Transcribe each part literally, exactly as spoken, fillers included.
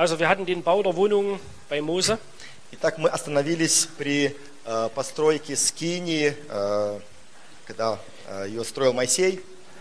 Also wir hatten den Bau der Wohnung bei Mose. Итак, мы остановились при э, постройке скинии, э, когда э, ее строил Моисей.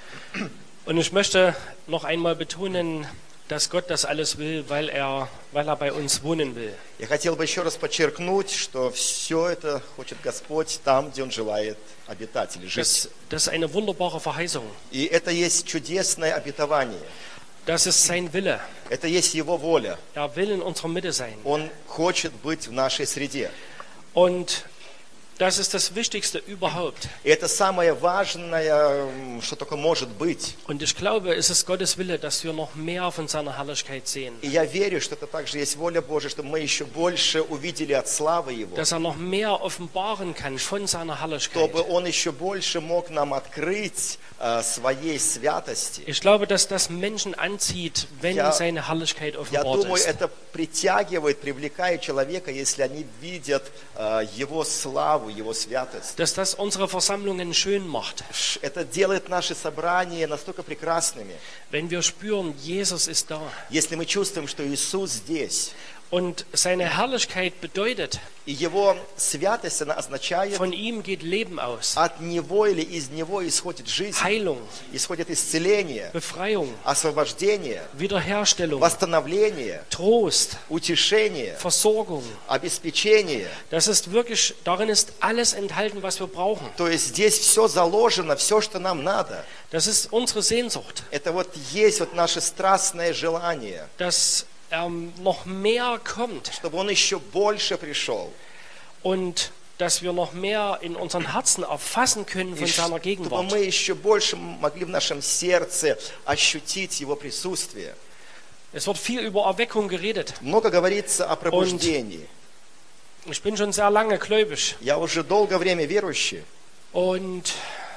Und ich möchte noch einmal betonen, dass Gott das alles will, weil er, weil er bei uns wohnen will. Я хотел бы еще раз подчеркнуть, что все это хочет Господь там, где Он желает обитать или жить. Das, das ist eine wunderbare Verheißung. И это есть чудесное обетование. Das ist sein Wille. Это есть Его воля. Er will in unserer Mitte sein. Он хочет быть в нашей среде. Und das ist das Wichtigste überhaupt. И это самое важное, что только может быть. Und ich glaube, es ist Gottes Wille, dass wir noch mehr von seiner Herrlichkeit sehen. И я верю, что это также есть воля Божья, чтобы мы еще больше увидели от славы Его. Dass er noch mehr offenbaren kann von seiner Herrlichkeit. Чтобы Он еще больше мог нам открыть äh, своей святости. Ich glaube, dass das Menschen anzieht, wenn Я- seine Herrlichkeit Я offenbart думаю, ist. это притягивает, привлекает человека, если они видят äh, Его славу, Его святость. Dass das unsere Versammlungen schön macht. Ш- Это делает наши собрания настолько прекрасными. Wenn wir spüren, Jesus ist da. Если мы чувствуем, что Иисус здесь, Und seine Herrlichkeit bedeutet, и Его святость, она означает, von ihm geht Leben aus. от Него или из Него исходит жизнь, Heilung, исходит исцеление, Befreiung, освобождение, Wiederherstellung, восстановление, Trost, утешение, Versorgung. обеспечение. Das ist wirklich, darin ist alles enthalten, was wir brauchen. То есть здесь все заложено, все, что нам надо. Das ist unsere Sehnsucht, Это вот есть вот наше страстное желание, dass er noch mehr kommt чтобы Он еще больше пришел. und dass wir noch mehr in unseren Herzen erfassen können И von seiner чтобы Gegenwart. мы еще больше могли в нашем сердце ощутить Его присутствие. Es wird viel über Erweckung geredet. Много говорится о пробуждении. Ich bin schon sehr lange gläubig Я уже долгое время верующий. und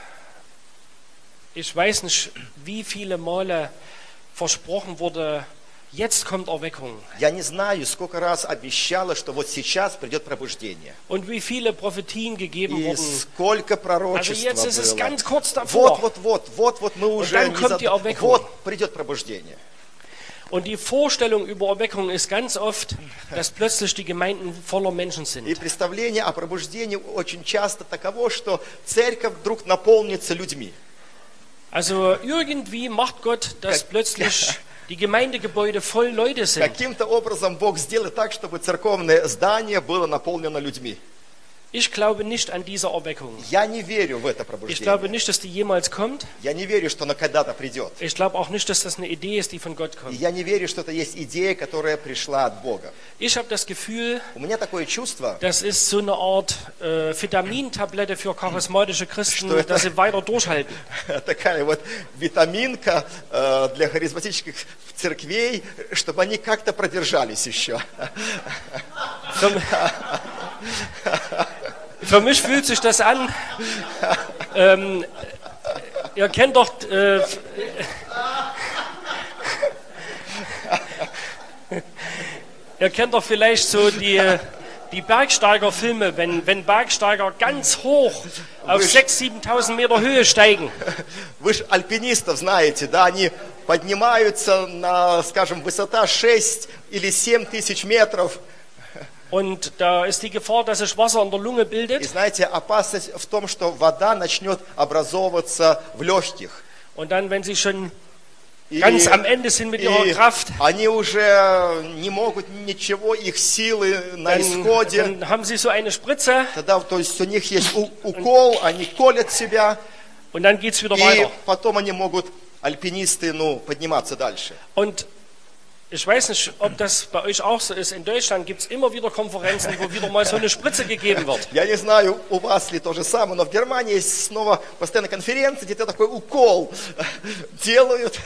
ich weiß nicht, wie viele Male versprochen wurde, jetzt kommt Erweckung. Я не знаю, сколько раз обещала, что вот сейчас придет пробуждение. Und wie viele Prophetien gegeben И wurden. сколько Also пророчества jetzt ist es было. ganz kurz Вот, davor. вот, вот, вот, вот мы уже dann не kommt зад- die Erweckung. Вот придет пробуждение. Und die Vorstellung über Erweckung ist ganz oft, dass plötzlich die Gemeinden voller Menschen И sind. представление о пробуждении очень часто таково, что церковь вдруг наполнится людьми. Also irgendwie macht Gott, dass Как- plötzlich die Gemeindegebäude voll Leute sind. Каким-то образом Бог сделает так, чтобы церковное здание было наполнено людьми. Ich glaube nicht an diese Erweckung. Я не верю в это Ich glaube пробуждение. nicht, dass die jemals kommt. Я не верю, что оно когда-то придет. Ich glaube auch nicht, dass das eine Idee ist, die von Gott И kommt. я не верю, что это есть идея, которая пришла от Бога. Ich habe das Gefühl, У меня такое чувство, das ist so eine Art äh, Vitamintablette für charismatische Christen, Что это? dass sie weiter durchhalten. такая вот витаминка э, для харизматических церквей, чтобы они как-то продержались еще. Für, für mich fühlt sich das an. Ähm, ihr kennt doch. Äh, ihr kennt doch vielleicht so die, die Bergsteigerfilme, wenn, wenn Bergsteiger ganz hoch auf Вы ж- sechstausend, siebentausend Meter Höhe steigen. Вы же альпинистов знаете, да, они поднимаются на, скажем, высота шесть или семь тысяч метров. Und da ist die Gefahr, dass sich Wasser in der Lunge И bildet. знаете, опасность в том, что вода начнет образовываться в легких. Und dann, wenn sie schon И, ganz am Ende sind mit ihrer и Kraft, они уже не могут ничего, их силы на dann, исходе. dann haben sie so eine Spritze Тогда, то есть у них есть у- укол, они колят себя, und dann geht es wieder и weiter. потом они могут, альпинисты, ну, подниматься дальше. Und ich weiß nicht, ob das bei euch auch so ist. In Deutschland gibt es immer wieder Konferenzen, wo wieder mal so eine Spritze gegeben wird. Я не знаю, у вас ли то же самое, но в Германии есть снова постоянно конференции, где-то такой укол делают.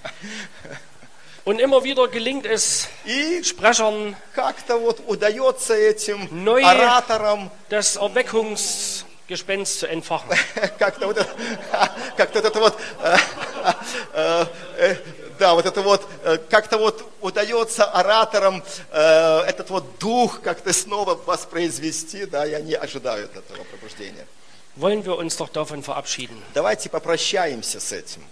Und immer wieder gelingt es И Sprechern, как-то вот удается этим Neue- ораторам das Erweckungsgespenst zu entfachen. как-то вот это, как-то вот это вот, э, э, э, да, вот это вот, э, как-то вот удается ораторам э, этот вот дух как-то снова воспроизвести, да, и они ожидают этого пробуждения. Wollen wir uns doch davon verabschieden. Давайте попрощаемся с этим.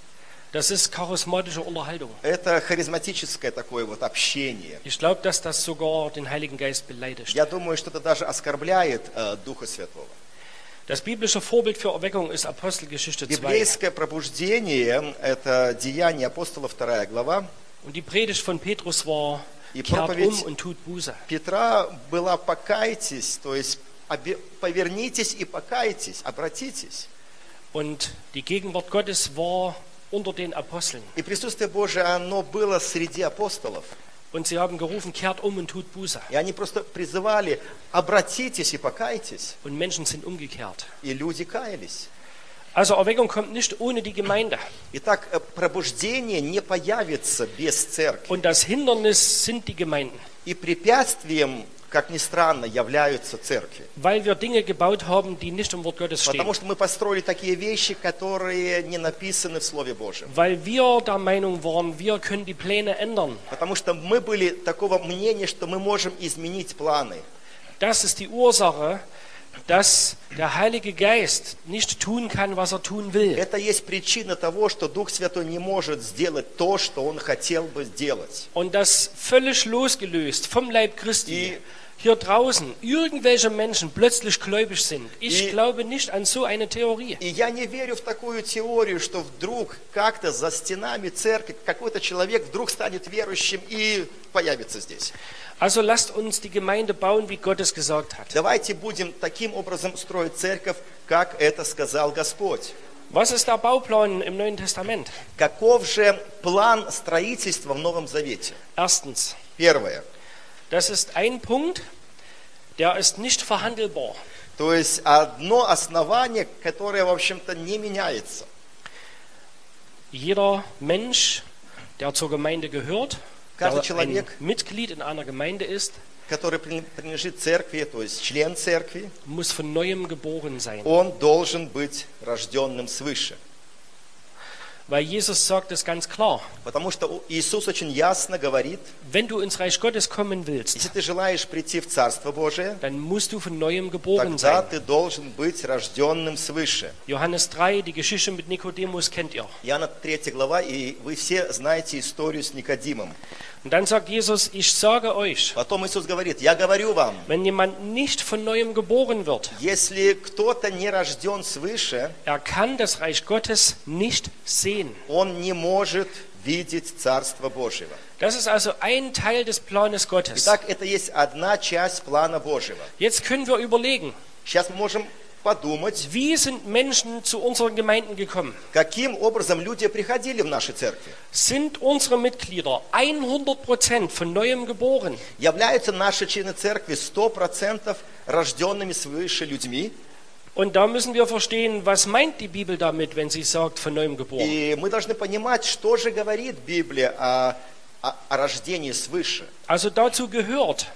Das ist charismatische Unterhaltung. Это харизматическое такое вот общение. Ich glaube, dass das sogar den Heiligen Geist beleidigt. Я думаю, что это даже оскорбляет äh, Духа Святого. Das biblische Vorbild für Erweckung ist Apostelgeschichte zwei. Библейское пробуждение – это Деяния апостола, вторая глава. Und die Predigt von Petrus war, И kehrt проповедь um und tut Buße. Петра была «покайтесь», то есть обе- повернитесь и покайтесь, обратитесь. Und die Gegenwart Gottes war unter den Aposteln. И присутствие Божие, оно было среди апостолов. Und sie haben gerufen, kehrt um und tut Buße. И они просто призывали: обратитесь и покайтесь. Und Menschen sind umgekehrt. И люди каялись. Also Erweckung kommt nicht ohne die Gemeinde. Итак, э, пробуждение не появится без церкви. Und das Hindernis sind die Gemeinden. И препятствием, как ни странно, являются церкви. Weil wir Dinge gebaut haben, die nicht im Wort Gottes stehen. Потому что мы построили такие вещи, которые не написаны в Слове Божьем. Weil wir der Meinung waren, wir können die Pläne ändern. Потому что мы были такого мнения, что мы можем изменить планы. Das ist die Ursache, dass der Heilige Geist nicht tun kann, was er tun will. Это есть причина того, что Дух Святой не может сделать то, что Он хотел бы сделать. Und das völlig losgelöst vom Leib Christi И- hier draußen irgendwelche Menschen plötzlich gläubig sind. Ich И- glaube nicht an so eine Theorie. И я не верю в такую теорию, что вдруг как-то за стенами церкви какой-то человек вдруг станет верующим и появится здесь. Also lasst uns die Gemeinde bauen, wie Gott es gesagt hat. Давайте будем таким образом строить церковь, как это сказал Господь. Was ist der Bauplan im Neuen Testament? Каков же план строительства в Новом Завете? Erstens, Первое. das ist ein Punkt, der ist nicht verhandelbar. То есть одно основание, которое, в общем-то, не меняется. Jeder Mensch, der zur Gemeinde gehört, Каждый der ein человек, Mitglied in einer Gemeinde ist, который принадлежит церкви, то есть член церкви, muss von neuem geboren sein. он должен быть рожденным свыше. Weil Jesus sagt es ganz klar. Потому что Иисус очень ясно говорит: Wenn du ins Reich Gottes kommen если willst, ты желаешь прийти в Царство Божие, dann musst du von neuem geboren тогда sein. ты должен быть рожденным свыше. Johannes drei, die Geschichte mit Nikodemus kennt ihr. Иоанна третья глава, и вы все знаете историю с Никодимом. Und dann sagt Jesus, ich sage euch, Потом Иисус говорит: я говорю вам, wenn jemand nicht von neuem geboren wird, если кто-то не рожден свыше, er kann das Reich Gottes nicht sehen. он не может видеть Царство Божьего. Das ist also ein Teil des Planes Gottes. Итак, это есть одна часть плана Божьего. Jetzt können wir überlegen, Сейчас мы можем подумать, wie sind Menschen zu unseren Gemeinden gekommen? каким образом люди приходили в наши церкви. Sind unsere Mitglieder hundert Prozent von neuem geboren? Являются наши члены церкви сто процентов рожденными свыше людьми. Und da müssen wir verstehen, was meint die Bibel damit, wenn sie sagt, von neuem geboren. И мы должны понимать, что же говорит Библия о, о, о рождении свыше. Also dazu gehört,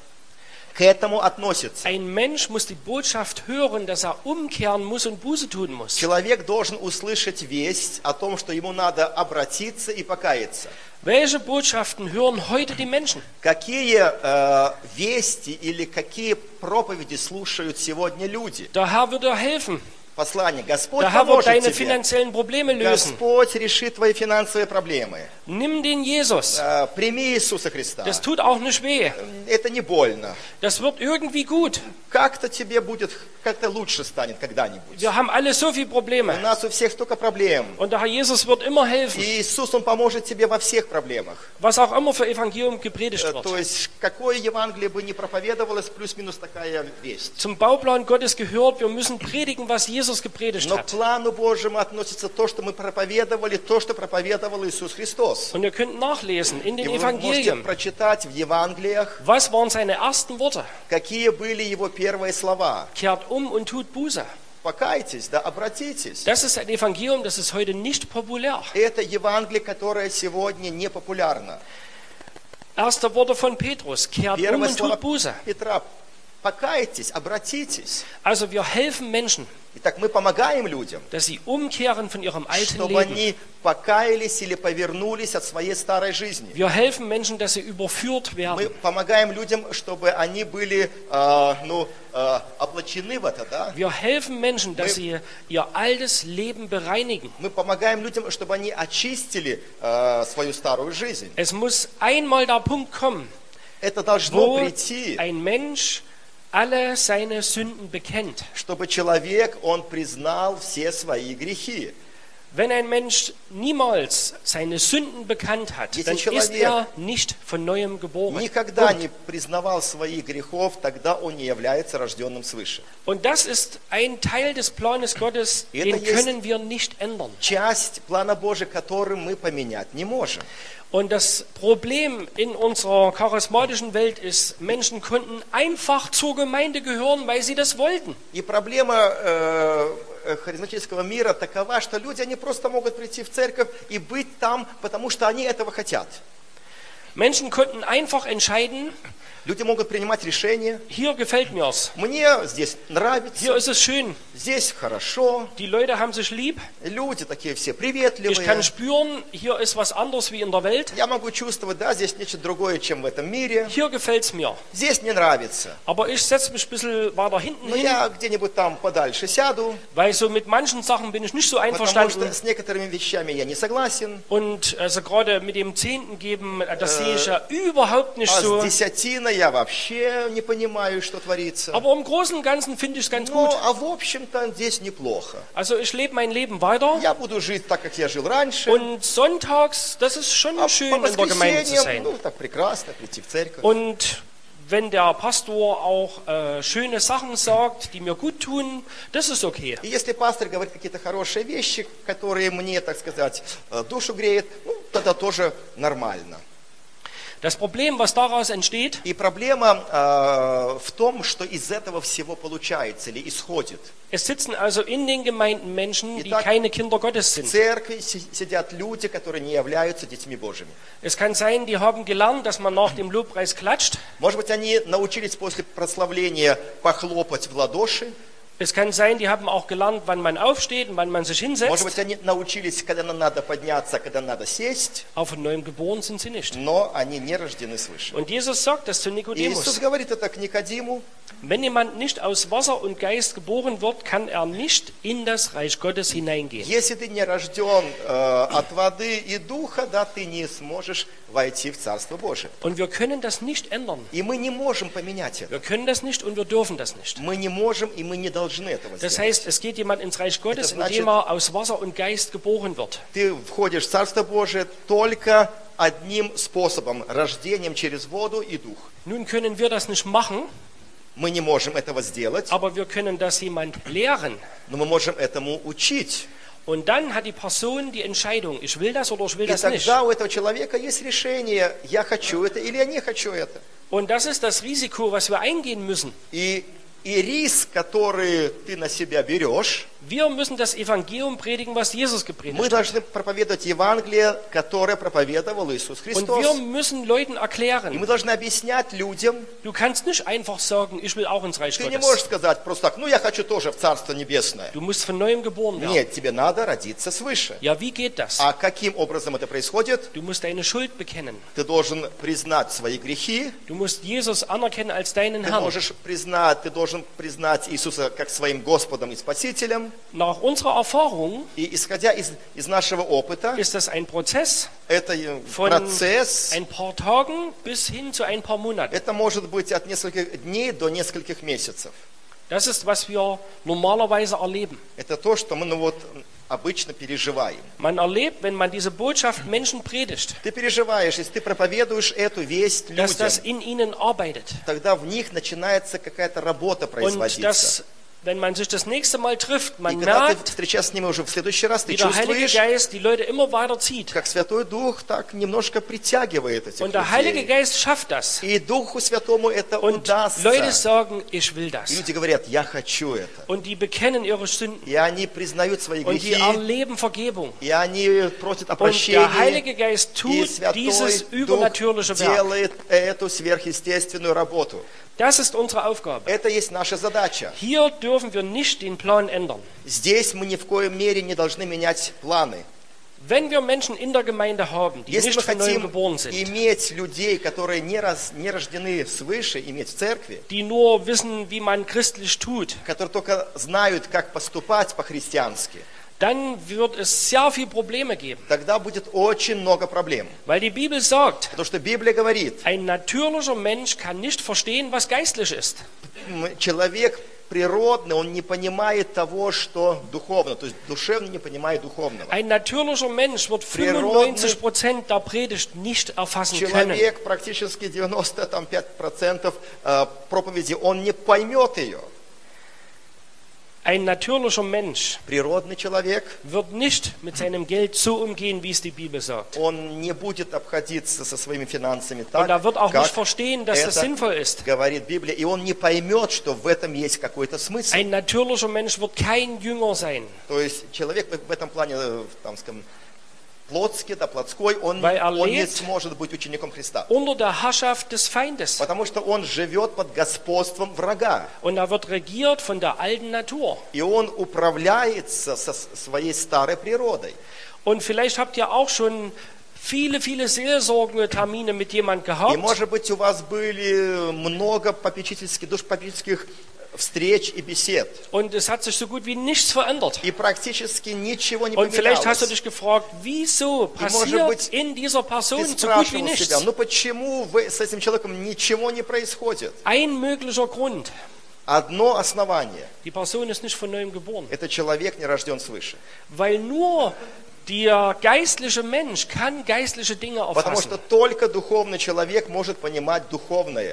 К этому относится. ein Mensch muss die Botschaft hören, dass er umkehren muss und Buße tun muss. Человек должен услышать весть о том, что ему надо обратиться и покаяться. Welche Botschaften hören heute die Menschen? Какие э, вести или какие проповеди слушают сегодня люди? Der Herr wird dir helfen. Послание: Господь Der Herr wird поможет deine тебе. finanziellen Probleme lösen. Господь решит твои финансовые проблемы. Nimm den Jesus. Э, Прими Иисуса Христа. Das tut auch nicht weh. Это не больно. Das wird irgendwie gut. Как-то тебе будет, как-то лучше станет когда-нибудь. Wir haben alle so viele У Probleme. нас у всех столько проблем. Und der Herr Jesus wird immer helfen, И Иисус, Он поможет тебе во всех проблемах. was auch immer für Evangelium gepredigt Э, wird. То есть, какое Евангелие бы ни проповедовалось, плюс-минус такая весть. Zum Bauplan Gottes gehört, wir müssen predigen, was Jesus gepredigt Но к hat. плану Божьему относится то, что мы проповедовали, то, что проповедовал Иисус Христос. Und ihr könnt nachlesen in И den вы можете Evangelien, прочитать в Евангелиях, was waren seine ersten Worte? какие были Его первые слова. Kehrt um und tut Buße. Покайтесь, да, обратитесь. Das ist ein Evangelium, das ist heute nicht populär. Это Евангелие, которое сегодня не популярно. Erste Worte von Petrus, kehrt um Первые und слова tut Buße. Петра: покайтесь, обратитесь. Also wir helfen Menschen, Итак, мы помогаем людям, dass sie umkehren von ihrem alten чтобы Leben. они покаялись или повернулись от своей старой жизни. Wir helfen Menschen, dass sie überführt Мы werden. помогаем людям, чтобы они были э, ну, э, облачены в это, да? Wir helfen Menschen, dass sie ihr altes Leben bereinigen. Мы помогаем людям, чтобы они очистили э, свою старую жизнь. Es muss einmal der Punkt kommen, Это должно wo прийти, ein Mensch alle seine Sünden bekennt. чтобы человек, он признал все свои грехи. Wenn ein Mensch niemals seine Sünden bekannt hat, Если dann ist человек er nicht von neuem geboren. Никогда Punkt. не признавал своих грехов, тогда он не является рожденным свыше. Und das ist ein Teil des Planes Gottes, Это den есть können wir nicht ändern. Часть плана Божия, который мы поменять не можем. Und das Problem in unserer charismatischen Welt ist, Menschen konnten einfach zur Gemeinde gehören, weil sie das wollten. И проблема э, харизматического мира такова, что люди, они просто могут прийти в церковь и быть там, потому что они этого хотят. Menschen konnten einfach entscheiden, Люди могут принимать решения. hier gefällt mir's, Мне здесь hier нравится, ist es schön, здесь хорошо. die Leute haben sich lieb, Люди такие все ich приветливые. kann spüren, hier ist was anderes wie in der Welt, Я могу чувствовать, да, здесь нечто другое, чем в этом мире. hier gefällt's mir. Здесь мне нравится. Aber ich setze mich ein bisschen weiter hinten Но hin, я где-нибудь там подальше сяду, weil so mit manchen Sachen bin ich nicht so потому einverstanden. что с некоторыми вещами я не согласен. Und also gerade mit dem Zehnten geben, das sehe ich ja überhaupt nicht А so. с десятиной я вообще не понимаю, что творится. Aber im Großen und Ganzen finde ich es ganz Ну, gut. а в общем-то здесь неплохо. Also ich lebe mein Leben weiter. Я буду жить так, как я жил раньше. Und sonntags, das ist schon А schön, по in der Gemeinde zu воскресеньям, sein. ну, так прекрасно прийти в церковь. Und wenn der Pastor auch äh, schöne Sachen sagt, die mir gut tun, das ist okay. И если пастор говорит какие-то хорошие вещи, которые мне, так сказать, э, душу греют, ну, тогда тоже нормально. Das Problem, was daraus entsteht, И проблема э, в том, что из этого всего получается или исходит. es sitzen also in den Gemeinden Menschen, die Итак, keine Kinder Gottes В sind. церкви си- сидят люди, которые не являются детьми Божьими. Es kann sein, die haben gelernt, dass man nach dem Lobpreis klatscht. Может быть, они научились после прославления похлопать в ладоши. Es kann sein, die haben auch gelernt, wann man aufsteht und wann man sich Может hinsetzt. быть, они научились, когда нам надо подняться, когда надо сесть. Aber von neuem geboren sind sie nicht. Но они не rождены свыше. Und Jesus sagt das zu И Иисус Nikodemus. говорит это к Никодиму. Wenn jemand nicht aus Wasser und Geist geboren wird, kann er nicht in das Reich Gottes hineingehen. Если ты не rожден э, от воды и духа, да, ты не сможешь войти в Царство Божие. Und wir können das nicht ändern. И мы не можем поменять это. Wir können das nicht und wir dürfen das nicht. Мы не можем и мы не должны этого Das сделать. heißt, es geht jemand ins Reich Gottes, Das значит- indem er aus Wasser und Geist geboren wird. Ты входишь в Царство Божие только одним способом, рождением через воду и дух. Nun können wir das nicht machen, Мы не можем этого сделать, aber wir können das jemand lehren. но мы можем этому учить. Und dann hat die Person die Entscheidung, ich will das oder ich will И das nicht. тогда у этого человека есть решение, я хочу это или я не хочу это. Und das ist das Risiko, was wir eingehen müssen. И, и риск, который ты на себя берешь, Wir müssen das Evangelium predigen, was Jesus мы gepredigt hat. должны проповедовать Евангелие, которое проповедовал Иисус Und Христос. wir müssen Leuten И мы erklären, должны объяснять людям. du kannst nicht einfach sagen, ich will auch ins Reich Ты не Gottes. можешь сказать просто так, ну я хочу тоже в Царство Небесное. Du musst von neuem geboren werden. Нет, тебе надо родиться свыше. Ja, wie geht das? А каким образом это происходит? Du musst deine Schuld bekennen. Ты должен признать свои грехи, Du musst Jesus anerkennen als deinen ты Herrn. можешь признать, ты должен признать Иисуса как своим Господом и Спасителем. Nach unserer Erfahrung И исходя из, из нашего опыта, ist das ein Prozess это э, von процесс, ein paar Tagen bis hin zu ein paar Monaten. это может быть от нескольких дней до нескольких месяцев. Das ist, was wir normalerweise erleben. Это то, что мы ну, вот, обычно переживаем. Man erlebt, wenn man diese Botschaft Menschen predigt, Ты переживаешь, если ты проповедуешь эту весть dass das людям, in ihnen arbeitet. тогда в них начинается какая-то работа Und производиться. dass wenn man sich das nächste Mal trifft, И man когда ты merkt, встречаешься с ними уже в следующий раз, ты wie der Heilige чувствуешь, Geist die Leute immer weiter zieht. как Святой Дух так немножко притягивает этих Und der Heilige людей. Geist schafft das. И Духу Святому это Und удастся. Leute sagen, ich will И das. люди говорят, я хочу это. Und die bekennen ihre Sünden. И они признают свои Und die грехи, erleben Vergebung. и они просят о Und der прощении. Heilige Geist И tut dieses Святой Дух übernatürliche Werk. делает эту сверхъестественную работу. Das ist unsere Aufgabe. Это есть наша задача. Hier dürfen wir nicht den Plan ändern. Здесь мы ни в коем мере не должны менять планы. Wenn wir Menschen in der Gemeinde haben, die Если nicht мы von neuem хотим geboren sind, иметь людей, которые не, раз, не рождены свыше, иметь в церкви, die nur wissen, wie man christlich tut, которые только знают, как поступать по-христиански, dann wird es sehr viele Probleme geben. тогда будет очень много проблем. Weil die Bibel sagt, Потому что Библия говорит, ein natürlicher Mensch kann nicht verstehen, was geistlich ist. м, человек природный, он не понимает того, что духовно, то есть душевно не понимает духовного. Ein natürlicher Mensch wird fünfundneunzig Prozent der Predigt nicht erfassen können. Человек практически девяносто пять процентов э, проповеди, он не поймет ее. Ein natürlicher Mensch Природный человек, wird nicht mit seinem Geld so umgehen, wie es die Bibel sagt. он не будет обходиться со своими финансами Und так, er wird auch как nicht verstehen, dass das это sinnvoll ist. говорит Библия, и он не поймет, что в этом есть какой-то смысл. Ein natürlicher Mensch wird kein Jünger sein, То есть человек в в этом плане, э, там, скажем, плотский, да, плотской, он, Weil er он не lebt сможет быть учеником Христа. unter der Herrschaft des Feindes. Потому что он живет под господством врага. Und er wird regiert von der alten Natur. И он управляется со своей старой природой. Und vielleicht habt ihr auch schon viele, viele Seelsorgetermine mit jemand И, gehabt. может быть, у вас были много попечительских, душпопечительских встреч и бесед. Und es hat sich so gut wie nichts verändert. И практически ничего не Und vielleicht hast du поменялось. dich gefragt, wieso может быть, passiert in dieser Ты Person so gut wie спрашивал nichts? себя, ну почему вы, с этим человеком ничего не происходит? Ein möglicher Grund, Одно основание. die Person ist nicht von neuem geboren. Это человек не рожден свыше. Weil nur der geistliche Mensch kann geistliche Dinge Потому что erfassen. только духовный человек может понимать духовное.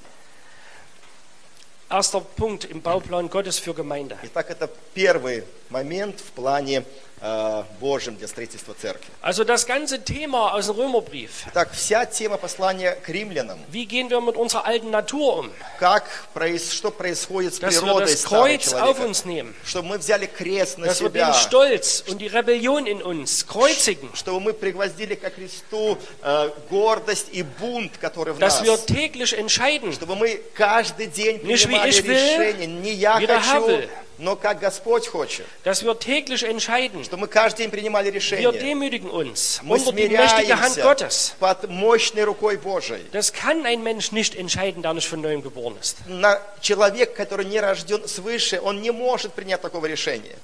Erster Punkt im Bauplan Gottes für Gemeinde. Итак, это первый момент в плане э, Божьем для строительства церкви. Also das ganze Thema aus dem Römerbrief. Так, вся тема послания к римлянам. Wie gehen wir mit unserer alten Natur um? Как, проис- что происходит с Dass wir природой das старого Kreuz auf человека? uns nehmen. Чтобы мы взяли крест на Dass wir den себя. Stolz und die Rebellion in uns kreuzigen. Чтобы мы пригвоздили ко кресту э, гордость и бунт, который в Dass нас. wir täglich entscheiden, Чтобы мы каждый день Nicht wie принимали ich will, решение. Не я wie der Herr хочу, will. но как Господь хочет. dass wir täglich entscheiden. Чтобы мы каждый день принимали Wir решение. demütigen uns Мы unter die mächtige Hand смиряемся Gottes. под мощной рукой Божией. Das kann ein Mensch nicht entscheiden, der nicht von neuem geboren ist. На человек, который не рожден свыше, он не может принять такого решения.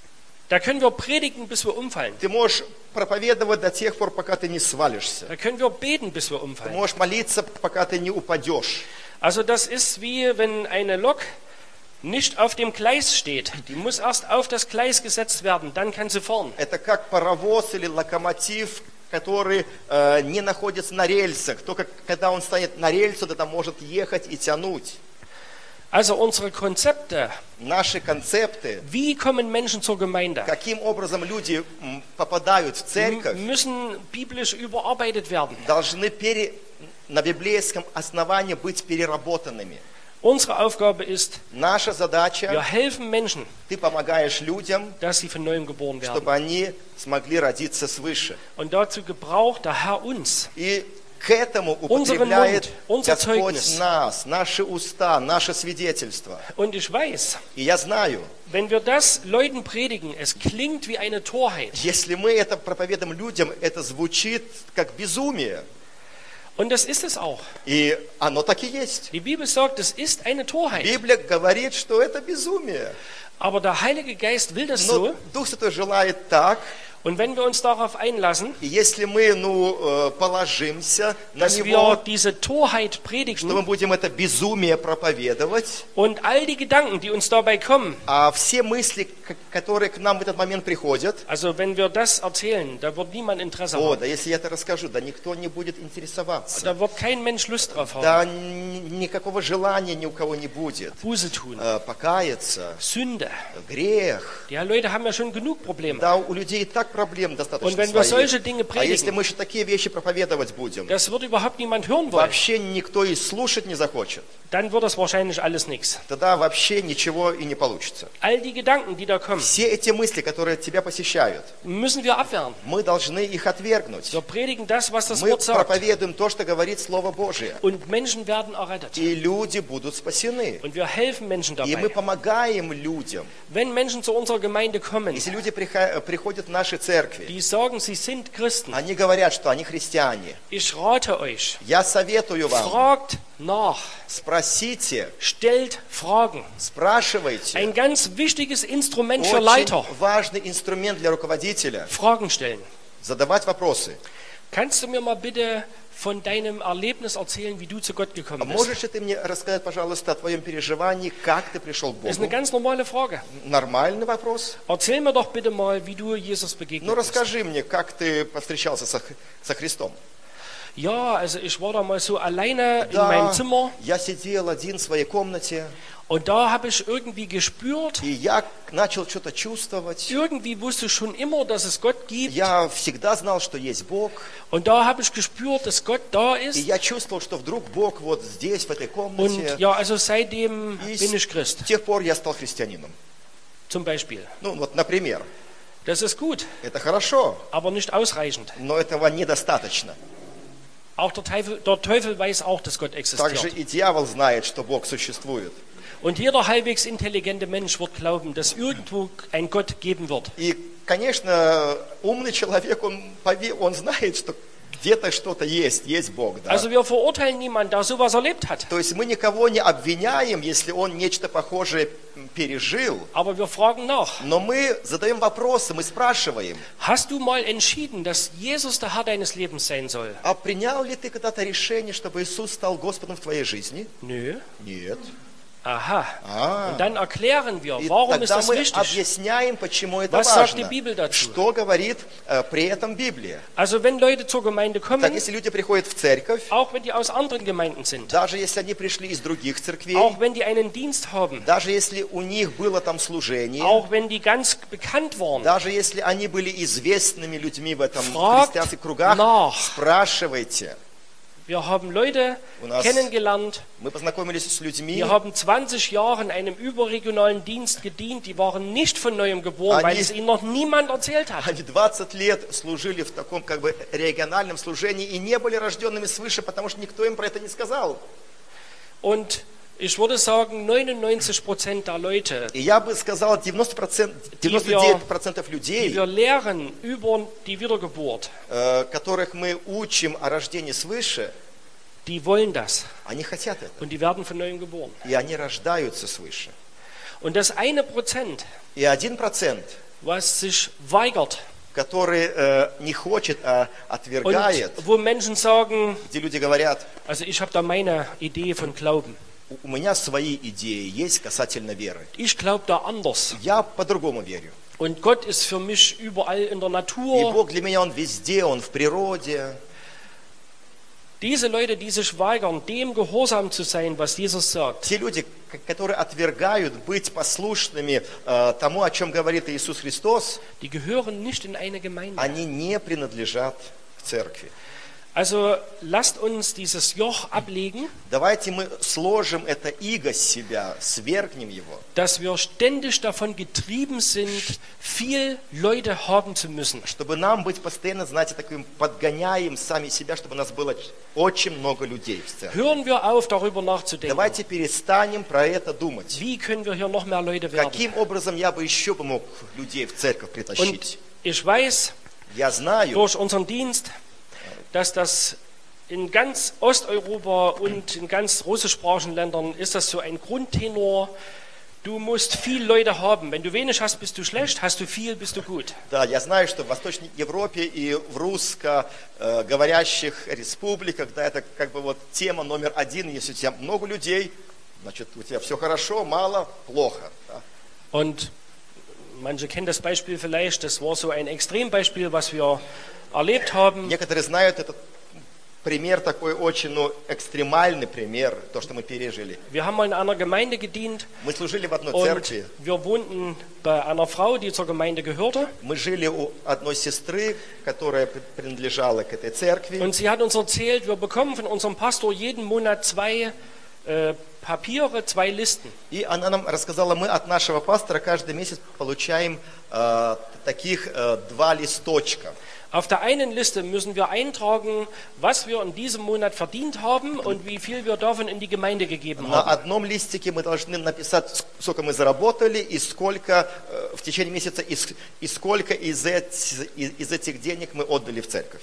Da können wir predigen, bis wir umfallen. Ты можешь проповедовать до тех пор, пока ты не свалишься. Da können wir beten, bis wir Ты umfallen. можешь молиться, пока ты не упадешь. Also das ist wie wenn eine Lok nicht auf dem Gleis steht. Die muss erst auf das Gleis gesetzt werden, dann kann sie fahren. Это как паровоз или локомотив, который э, не находится на рельсах. Только когда он станет на рельсу, то может ехать и тянуть. Also unsere Konzepte, Наши концепты, wie kommen Menschen zur Gemeinde, каким образом люди м, попадают в церковь, müssen biblisch überarbeitet werden. должны пере, на библейском основании быть переработанными. Unsere Aufgabe ist, Наша wir задача, helfen Menschen, ты помогаешь людям, dass sie von neuem geboren werden. чтобы они смогли родиться свыше. Und dazu gebraucht der Herr uns. И к этому Unseren употребляет Mund, unser Господь Zeugnis. нас, наши уста, наше свидетельство. Und ich weiß, И я знаю, wenn wir das Leuten predigen, es klingt wie eine Torheit. если мы это проповедуем людям, это звучит как безумие. Und das ist es auch. И оно так и есть. Die Bibel sagt, es ist eine Torheit. Библия говорит, что это безумие. Aber der Heilige Geist will das Но so. Дух Святой желает так, Und wenn wir uns darauf einlassen, И если мы, ну, э, положимся на dass wir него, diese Torheit что мы predigen будем это безумие проповедовать, und all die Gedanken, die uns dabei kommen, а все мысли, к- которые к нам в этот момент приходят, also wenn wir das erzählen, da wird niemand Interesse о, haben. да если я это расскажу, да никто не будет интересоваться. Da wird kein Mensch Lust drauf haben. Да н- никакого желания ни у кого не будет. Buße tun, Э, Покаяться, Sünde. грех. Die Leute haben ja schon genug Probleme. Да, у людей и так проблем достаточно Und wenn wir своих. solche Dinge А если predigen, мы еще такие вещи проповедовать будем, das wird überhaupt niemand hören wollen. вообще никто и слушать не захочет. Dann wird das wahrscheinlich alles nichts. Тогда вообще ничего и не получится. All die Gedanken, die da kommen, Все эти мысли, которые тебя посещают, müssen wir abwehren. мы должны их отвергнуть. Wir predigen das, was das Мы Wort sagt. проповедуем то, что говорит Слово Божие. Und Menschen werden errettet. И люди будут спасены. Und wir helfen Menschen И мы dabei. помогаем людям. Wenn Menschen zu unserer Gemeinde kommen, Если люди приха- приходят в наши церкви, die sagen, sie sind Christen, они говорят, что они христиане. ich rate euch, Я советую вам, fragt nach, спросите, stellt Fragen. спрашивайте. Ein ganz wichtiges Instrument für Leiter, Очень важный инструмент для руководителя. Fragen stellen. Задавать вопросы. Kannst du mir mal bitte von deinem Erlebnis erzählen, wie du zu Gott А gekommen bist? можешь ли ты мне рассказать, пожалуйста, о твоем переживании, как ты пришел к Das ist eine Богу? ganz normale Frage. Нормальный вопрос. Erzähl mir doch bitte mal, wie du Jesus Ну, begegnet bist. расскажи мне, как ты повстречался со, со Христом. Ja, also ich war da mal so alleine in meinem Да, Zimmer я сидел один в своей комнате, und da habe ich irgendwie gespürt, и я начал что-то чувствовать. irgendwie wusste ich schon immer, dass es Gott gibt. Я всегда знал, что есть Бог, Und da habe ich gespürt, dass Gott da и ist. я чувствовал, что вдруг Бог вот здесь, в этой Und комнате. ja, also seitdem И bin ich с Christ, тех пор я стал христианином. zum Beispiel. Ну, вот, например, Das ist gut, это хорошо, aber nicht ausreichend. но этого недостаточно. Auch der Teufel, der Teufel weiß auch, dass Gott Также existiert. и дьявол знает, что Бог существует. Und jeder halbwegs intelligente Mensch wird glauben, dass irgendwo ein Gott geben wird. И, конечно, умный человек, он, пове- он знает, что где-то что-то есть, есть Бог. Да? Also wir verurteilen niemanden, der sowas erlebt hat. То есть мы никого не обвиняем, если он нечто похожее пережил, Aber wir fragen nach. но мы задаем вопросы, мы спрашиваем, Hast du mal entschieden, dass Jesus der Herr deines Lebens sein soll? а принял ли ты когда-то решение, чтобы Иисус стал Господом в твоей жизни? Nö. Нет. Aha. А. Und dann erklären wir, И warum ist тогда das мы wichtig? объясняем, почему это Was sagt die важно. Bibel dazu? Что говорит э, при этом Библия? Also wenn Leute zur Gemeinde Так, kommen, если люди приходят в церковь, auch wenn die aus anderen Gemeinden sind, даже если они пришли из других церквей, auch wenn die einen Dienst haben, даже если у них было там служение, auch wenn die ganz bekannt waren, даже если они были известными людьми в этом Fragt христианских кругах, nach. спрашивайте. wir haben Leute У нас- kennengelernt, Мы познакомились с людьми, die haben zwanzig Jahre in einem überregionalen Dienst gedient, die waren nicht von neuem geboren, weil Они- es ihnen noch niemand erzählt hat. они двадцать лет служили в таком как бы региональном служении и не были рожденными свыше, потому что никто им про это не сказал. Und ich würde sagen, neunundneunzig Prozent der Leute, И я бы сказал, девяносто процентов, девяносто девять процентов die людей, wir lehren über die Wiedergeburt, э, которых мы учим о рождении свыше, die wollen das они хотят это. und die werden von neuem geboren. И они рождаются свыше. Und das eine Prozent, И один процент, was sich weigert который э, не хочет, а отвергает, und wo Menschen sagen, где люди говорят, also ich habe da meine Idee von Glauben. у у меня свои идеи есть касательно веры. Ich glaube da anders. Я по-другому верю. Und Gott ist für mich überall in der И Natur. Бог для меня, Он везде, Он в природе. Diese Leute, die sich weigern, dem gehorsam zu sein, was Jesus sagt, Те люди, к- которые отвергают быть послушными э, тому, о чем говорит Иисус Христос, die gehören nicht in eine Gemeinde. они не принадлежат к церкви. Also lasst uns dieses Joch ablegen, Давайте мы сложим это иго с себя, свергнем его, dass wir ständig davon getrieben sind, viel Leute haben zu müssen. чтобы нам быть постоянно, знаете, таким подгоняем сами себя, чтобы у нас было очень много людей в церкви. Hören wir auf, darüber nachzudenken. Давайте перестанем про это думать. Wie können wir hier noch mehr Leute werden? Каким образом я бы еще бы мог людей в церковь Und притащить? ich weiß Я знаю, durch unseren Dienst, dass das in ganz Osteuropa und in ganz russischsprachigen Ländern ist das so ein Grundtenor, Du musst viel Leute haben. Wenn du wenig hast, bist du schlecht. Hast du viel, bist du gut. Да, я знаю, что в Восточной Европе и в русскоговорящих республиках, да, это как бы вот тема номер один. Если у тебя много людей, значит, у тебя все хорошо, мало, плохо. Да. Und manche kennen das Beispiel vielleicht. Das war so ein Extrembeispiel, was wir erlebt haben. Некоторые знают этот пример такой очень, ну, экстремальный пример, то, что мы пережили. Wir haben mal in einer Gemeinde gedient. Мы служили в одной Und церкви. wir wohnten bei einer Frau, die zur Gemeinde gehörte. Мы жили у одной сестры, которая принадлежала к этой церкви. Und sie hat uns erzählt, wir bekommen von unserem Pastor jeden Monat zwei äh, Papiere, zwei Listen. И она нам рассказала, мы от нашего пастора каждый месяц получаем э, таких э, два листочка. Auf der einen Liste müssen wir eintragen, was wir in diesem Monat verdient haben und wie viel wir davon in die Gemeinde gegeben На haben. одном листике мы должны написать, сколько мы заработали и сколько э, в течение месяца, и, и сколько из, эти, из этих денег мы отдали в церковь.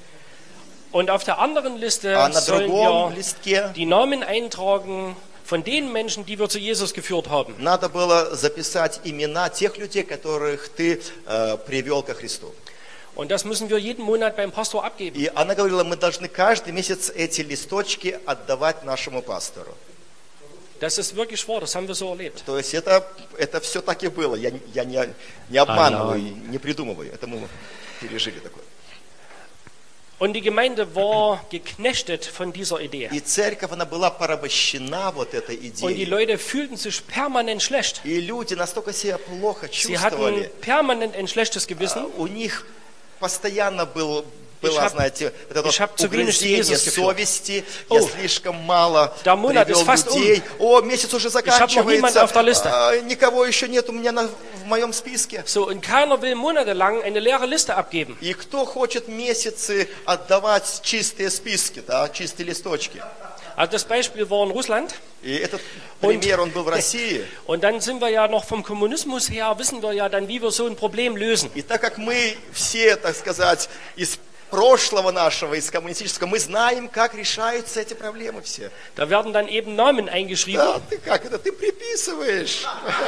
Und auf der anderen Liste А на sollen другом wir листке die Namen eintragen von den Menschen, die wir zu Jesus geführt haben. надо было записать имена тех людей, которых ты э, привел ко Христу. Und das müssen wir jeden Monat beim Pastor abgeben. И она говорила, мы должны каждый месяц эти листочки отдавать нашему пастору. Das ist wirklich wahr, das haben wir so erlebt. То есть это, это все так и было. Я, я не, не обманываю, не придумываю. Это мы пережили такое. Und die Gemeinde war geknechtet von dieser Idee. И церковь, она была порабощена вот этой Und die идеей. Leute fühlten sich permanent schlecht. И люди настолько себя плохо Sie hatten чувствовали. permanent ein schlechtes Gewissen. У них постоянно был, Ich было, hab- знаете, вот это ich hab zu wenig zu угрызение Jesus geführt. совести. Oh, Я слишком мало der Monat привел ist fast um. людей. О, месяц уже hab noch niemand заканчивается. auf der Liste. А, никого еще нет у меня на, в моем списке. So, und keiner will monatelang eine leere Liste abgeben. И кто хочет месяцы отдавать чистые списки, да, чистые листочки? Also das Beispiel war in Russland. И этот Und- пример, он был в России. Und dann sind wir ja noch vom Kommunismus her, wissen wir ja dann, wie wir so ein Problem lösen. И так как мы все, так сказать, из прошлого нашего, из коммунистического, мы знаем, как решаются эти проблемы все. Da werden dann eben Namen eingeschrieben. Да, ты как это? Ты приписываешь.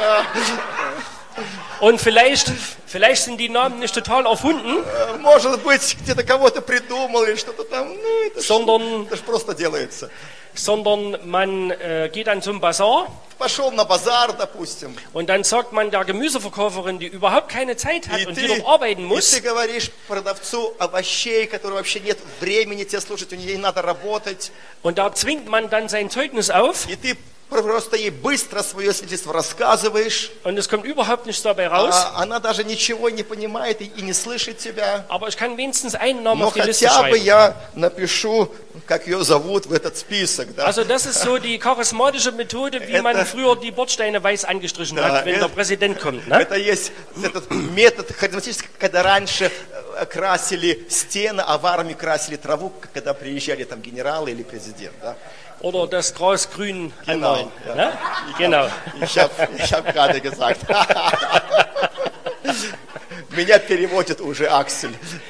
Und vielleicht, vielleicht sind die Namen nicht total erfunden, Может быть, где-то кого-то придумал или что-то там. Ну, это ж sondern, это ж просто делается. sondern man äh, geht dann zum Bazar Пошел на базар, допустим, und dann sagt man der Gemüseverkäuferin, die überhaupt keine Zeit hat и und ты, die dort arbeiten и muss, ты говоришь продавцу овощей, который вообще нет времени тебя слушать, у нее надо работать, und da zwingt man dann sein Zeugnis auf и ты просто ей быстро свое свидетельство рассказываешь, und es kommt überhaupt nichts dabei raus. а она даже ничего не понимает и, и не слышит тебя. Aber ich kann wenigstens einen Namen Но auf die Liste хотя бы schreiben. я напишу, как ее зовут в этот список. Да? Also das ist so die charismatische Methode, wie man früher die Bordsteine weiß angestrichen Да, hat, wenn это- der Präsident kommt. Ne? Это есть этот метод харизматический, когда раньше э, красили стены, а в армии красили траву, когда приезжали там генералы или президент. Да? Oder das Gras grün Genau, anmalen. ja. Ne? Genau. Ich habe ich hab gerade gesagt. Меня переводит уже Аксель.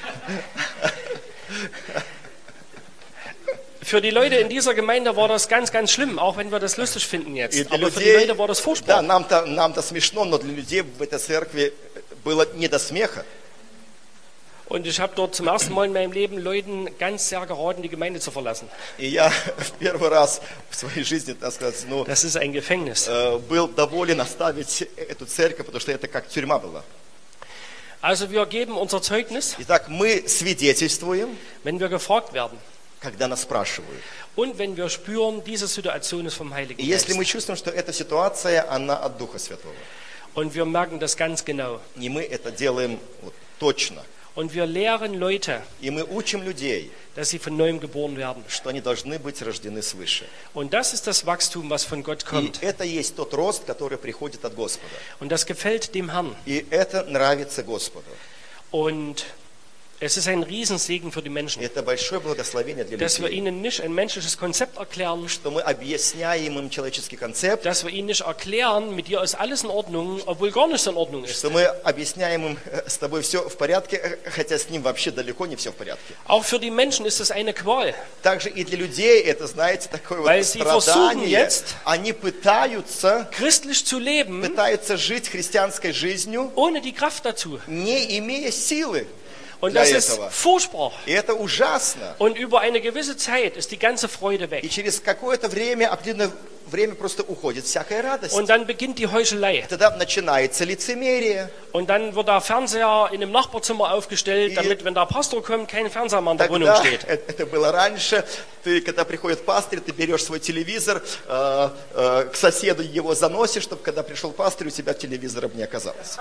Für die Leute in dieser Gemeinde war das ganz, ganz schlimm, auch wenn wir das lustig finden И jetzt. для Aber für die людей, Leute war das да, furchtbar. нам-то, нам-то смешно, но для людей в этой церкви было не до смеха. Und ich habe dort zum ersten Mal in meinem Leben Leuten ganz sehr geraten, die Gemeinde zu verlassen. И я в первый раз в своей жизни, так сказать, ну, Das ist ein Gefängnis. э, был доволен оставить эту церковь, потому что это как тюрьма была. Also wir geben unser Zeugnis, Итак, мы свидетельствуем, wenn wir gefragt werden. когда нас спрашивают. Und wenn wir spüren, diese Situation ist vom Heiligen И если Geist. мы чувствуем, что эта ситуация, она от Духа Святого, Und wir merken das ganz genau. и мы это делаем вот, точно, Und wir lehren Leute, и мы учим людей, dass sie von neuem geboren werden. что они должны быть рождены свыше. Und das ist das Wachstum, was von Gott И kommt. это есть тот рост, который приходит от Господа. Und das gefällt dem Herrn. И это нравится Господу. Und Es ist ein Riesensegen für die Menschen, Это большое благословение для dass wir людей, ihnen nicht ein menschliches Konzept erklären, что мы объясняем им человеческий концепт, dass wir ihnen nicht erklären, mit dir ist alles in Ordnung, obwohl gar nichts in Ordnung ist. что мы объясняем им, э, с тобой все в порядке, э, хотя с ним вообще далеко не все в порядке. Auch für die Menschen ist es eine Qual, Также и для людей это, знаете, такое Weil вот sie versuchen страдание. jetzt- Они пытаются, christlich zu leben, пытаются жить христианской жизнью, ohne die Kraft dazu. не имея силы Und для das ist этого. furchtbar. И это ужасно. Und über eine gewisse Zeit ist die ganze Freude И weg. через какое-то время, определенное время просто уходит всякая радость. Und dann beginnt die Heuchelei. Тогда начинается лицемерие. Und dann wird der Fernseher in dem Nachbarzimmer aufgestellt, damit, wenn der Pastor kommt, kein Fernseher mehr in der Wohnung Тогда, steht. это, это было раньше, ты, когда приходит пастырь, ты берешь свой телевизор, э, э, к соседу его заносишь, чтобы когда пришел пастырь, у тебя телевизора не оказалось.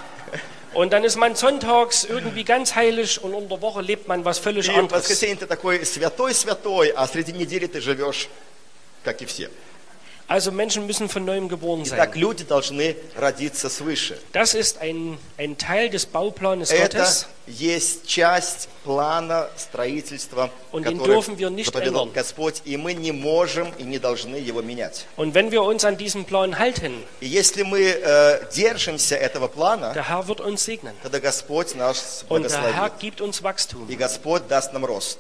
Und dann ist man sonntags irgendwie ganz heilig und unter der Woche lebt man was völlig И в anderes. воскресенье ты такой святой-святой, а среди недели ты живешь, как и все. Also Menschen müssen von neuem geboren Итак, sein. люди должны родиться свыше. Das ist ein, ein Teil des Bauplanes Это Gottes. есть часть плана строительства, Und den который dürfen wir nicht заповедал ändern. Господь, и мы не можем и не должны его менять. Und wenn wir uns an diesem Plan halten, И если мы э, держимся этого плана, der Herr wird uns segnen. тогда Господь нас Und der Herr благословит. gibt uns Wachstum. И Господь даст нам рост.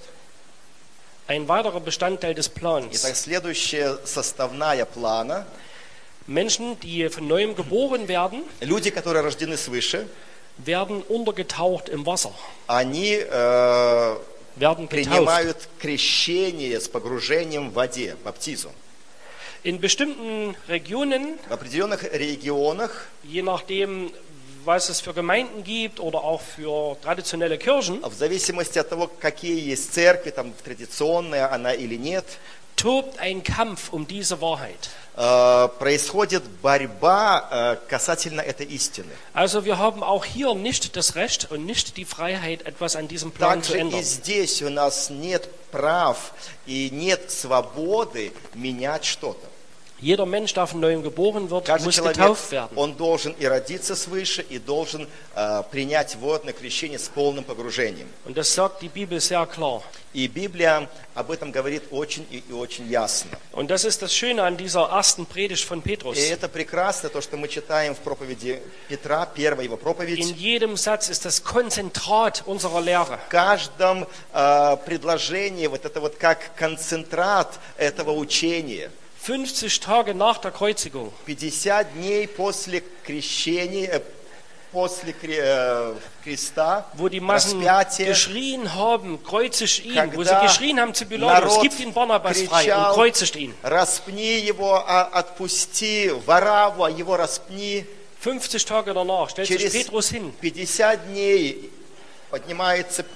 Ein weiterer Bestandteil des Plans. Итак, следующая составная плана. Menschen, die von neuem geboren werden, Люди, которые рождены свыше, werden untergetaucht im Wasser. они э, Werden getauft. принимают крещение с погружением в воде, баптизм. In bestimmten Regionen, В определенных регионах, je nachdem, was es für Gemeinden gibt oder auch für traditionelle Kirchen, в зависимости от того, какие есть церкви, там традиционная она или нет, tobt ein Kampf um diese Wahrheit. э, происходит борьба э, касательно этой истины. Also wir haben auch hier nicht das Recht und nicht die Freiheit, etwas an diesem Plan zu Также и ändern. здесь у нас нет прав и нет свободы менять что-то. Jeder Mensch, der von neuem geboren wird, Каждый muss человек, getauft werden. он должен и родиться свыше, и должен э, принять водное крещение с полным погружением. Und das sagt die Bibel sehr klar. И Библия об этом говорит очень и, и очень ясно. Und das ist das Schöne an dieser ersten Predigt von Petrus. И это прекрасно, то, что мы читаем в проповеди Петра, первая его In проповедь. jedem Satz ist das Konzentrat unserer Lehre. В каждом э, предложении вот это вот как концентрат этого учения. fünfzig Tage nach der Kreuzigung пятьдесят дней после крещения, э, после кре- э, креста, wo die Massen распятия, geschrien haben, kreuzigt ihn, wo sie Когда geschrien haben zu Pilatus, народ gib ihn Barnabas frei und кричал, kreuzigt ihn. распни его, а- отпусти Вараву, а его распни. fünfzig Tage danach stellt sich Через Petrus hin пятьдесят дней поднимается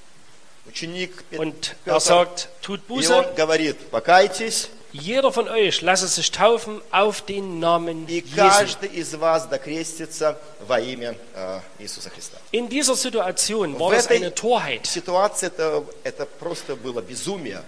ученик Пет- und er Петр, sagt, tut и он Buße, говорит, покайтесь, jeder von euch lasse sich taufen auf den Namen и Jesu. каждый из вас докрестится во имя э, Иисуса Христа. In dieser Situation war В das этой eine Torheit. ситуации это, это просто было безумие.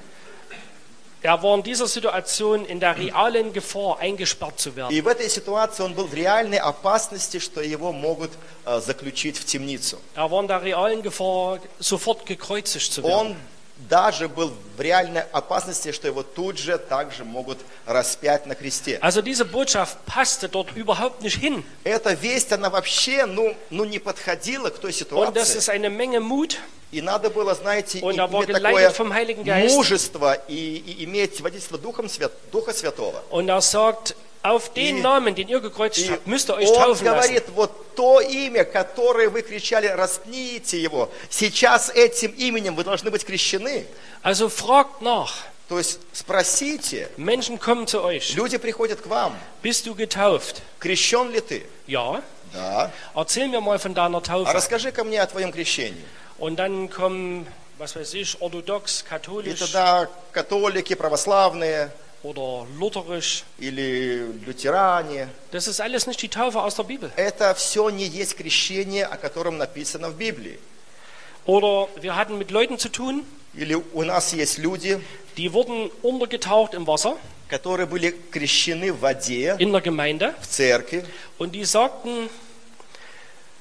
Er war in dieser Situation in der realen Gefahr, eingesperrt zu werden. И в этой ситуации он был в реальной опасности, что его могут э, заключить в темницу. Er war in der realen Gefahr, sofort gekreuzigt zu werden. Он даже был в реальной опасности, что его тут же также могут распять на кресте. Also diese Botschaft passte dort überhaupt nicht hin. Эта весть, она вообще ну, ну, не подходила к той Und das ситуации. ist eine Menge Mut. И надо было, знаете, Und er war иметь geleitet такое vom Heiligen Geist. мужество и, и иметь водительство Духом Свят, Духа Святого. Und er sagt, auf den И- Namen, den ihr gekreuzigt И habt, müsst ihr euch он taufen lassen. говорит, вот то имя, которое вы кричали, распните его, сейчас этим именем вы должны быть крещены. Also fragt nach. То есть спросите, Menschen kommen zu euch. люди приходят к вам, Bist du getauft? крещен ли ты? Ja. Да. Erzähl mir mal von deiner А Taufe. расскажи-ка мне о твоем крещении. Und dann kommen, was weiß ich, orthodox, И katholisch тогда католики, православные oder lutherisch. или лютеране, Das ist alles nicht die Taufe aus der Bibel. это все не есть крещение, о котором написано в Библии. Oder wir hatten mit Leuten zu tun, Или у нас есть люди, die wurden untergetaucht im Wasser которые были крещены в воде, in der Gemeinde в церкви, und die sagten,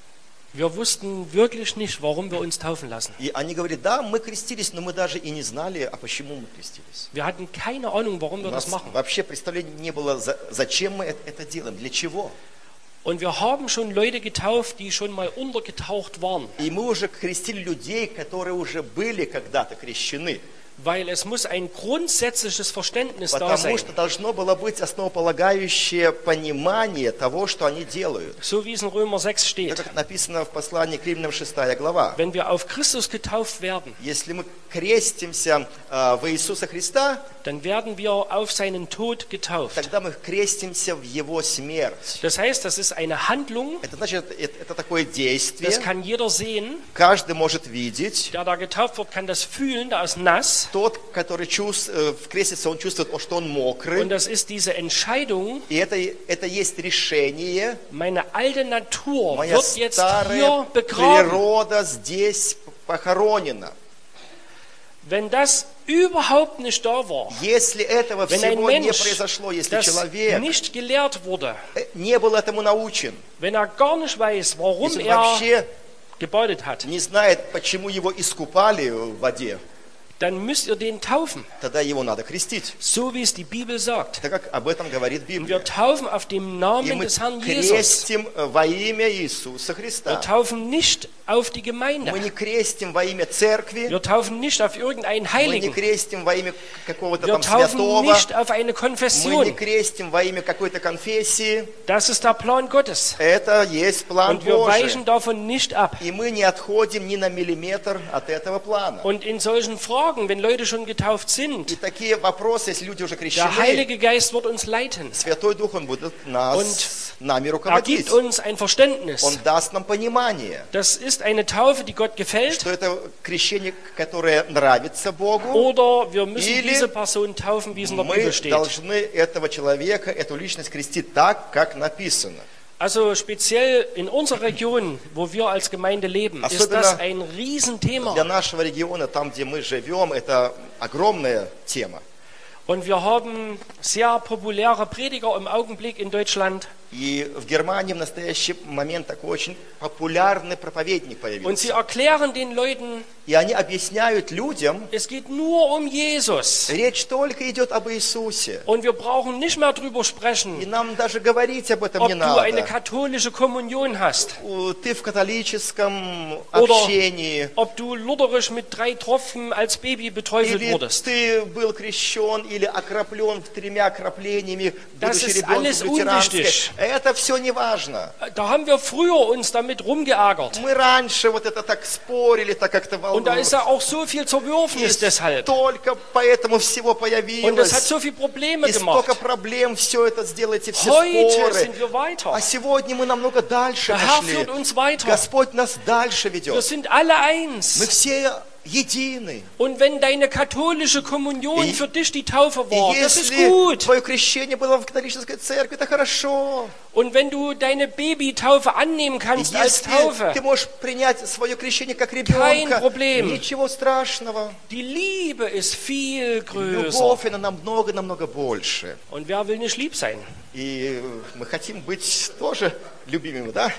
Wir wussten wirklich nicht, warum wir uns taufen lassen. И они говорят, да, мы крестились, но мы даже и не знали, а почему мы крестились. Wir hatten keine Ahnung, warum У wir das нас machen. вообще представления не было, за- зачем мы это- это делаем, для чего. Und wir haben schon Leute getauft, die schon mal untergetaucht waren. И мы уже крестили людей, которые уже были когда-то крещены. Weil es muss ein grundsätzliches Verständnis da Потому sein. что должно было быть основополагающее понимание того, что они делают. So wie es in Römer sechs Так steht. как написано в послании к Римлянам шестая глава. Wenn wir auf Christus getauft werden, Если мы крестимся э, в Иисуса Христа, dann werden wir auf seinen Tod getauft. тогда мы крестимся в Его смерть. Das heißt, das ist eine Handlung, Это значит, это, это такое das действие, kann jeder sehen. каждый может видеть. Der da getauft wird, kann das fühlen, da ist nass. Тот, который чувств- э, крестится, он чувствует, что он мокрый. Und das ist diese Entscheidung, И это, это есть решение. meine alte Natur Моя wird jetzt старая hier begraben. природа здесь похоронена. Wenn das überhaupt nicht da war, Если этого wenn ein всего не Mensch, произошло, если das человек nicht gelehrt wurde, э, не был этому научен, wenn er gar nicht weiß, warum если он er вообще gebadet hat, не знает, почему его искупали в воде, dann müsst ihr den taufen, тогда его надо крестить, so wie es die Bibel sagt. так как об этом говорит Und Библия. wir taufen auf dem И Namen мы des Herrn Jesus. крестим во имя Иисуса Wir Христа. taufen nicht auf die Мы Gemeinde. не крестим во имя церкви, Wir taufen nicht auf irgendeinen мы не Heiligen. крестим во имя какого-то Wir там taufen святого, nicht auf eine мы не Konfession. крестим во имя какой-то конфессии. Das ist der Plan Gottes. Это есть план Und wir Божий. weichen davon nicht ab. И мы не отходим ни на миллиметр от этого плана. Und in solchen Fragen, wenn Leute schon getauft И sind, такие вопросы, если люди уже der крещены, Heilige Geist wird uns leiten. Святой Дух, Он будет нас, нами Er руководить. gibt uns ein Verständnis. Он даст нам понимание, Das ist eine Taufe, die Gott gefällt. что это крещение, которое нравится Богу. Oder wir müssen Или diese Person taufen, wie es in der Мы Bibel steht. должны этого человека, эту личность крестить так, как написано. Also speziell in unserer Region, wo wir als Gemeinde leben, ist Особенно das ein Для Riesenthema. нашего региона, там, где мы живем, это огромная тема. Und wir haben sehr populäre Prediger im Augenblick in Deutschland. И в Германии в настоящий момент такой очень популярный проповедник Und sie появился. erklären den Leuten, И они объясняют людям, es geht nur um Jesus. речь только идет об Иисусе. Und wir brauchen nicht mehr drüber И sprechen, нам даже говорить об этом ob не du eine надо. katholische Kommunion hast. У- Ты в католическом Oder общении, ob du lutherisch mit drei Tropfen als Baby beträufelt или wurdest. ты был крещен, или окроплен тремя окроплениями, Das будучи ist ребенком alles в лютеранской. unwichtig. Это все не важно. Da haben wir früher uns damit rumgeärgert. Мы раньше вот это так спорили, так как-то Und da ist волновались. ja auch so viel Zerwürfnis deshalb. Только поэтому всего Und das hat появилось. so viele Probleme И gemacht. столько проблем, все это сделайте, все Heute споры. sind wir weiter. А сегодня мы намного дальше Der Herr пошли. führt uns weiter. Господь нас дальше Wir ведет. sind alle Мы eins. все едины. Und wenn deine katholische Kommunion И- für dich die Taufe И war, das ist если gut. твое крещение было в католической церкви, это хорошо. Und wenn du deine Babytaufe annehmen И kannst als если Taufe, ты можешь принять свое крещение как Kein ребенка, Problem. ничего страшного. die Liebe ist viel größer. Любовь, она намного-намного больше. Und wer will nicht lieb sein? И мы хотим быть тоже любимыми, да?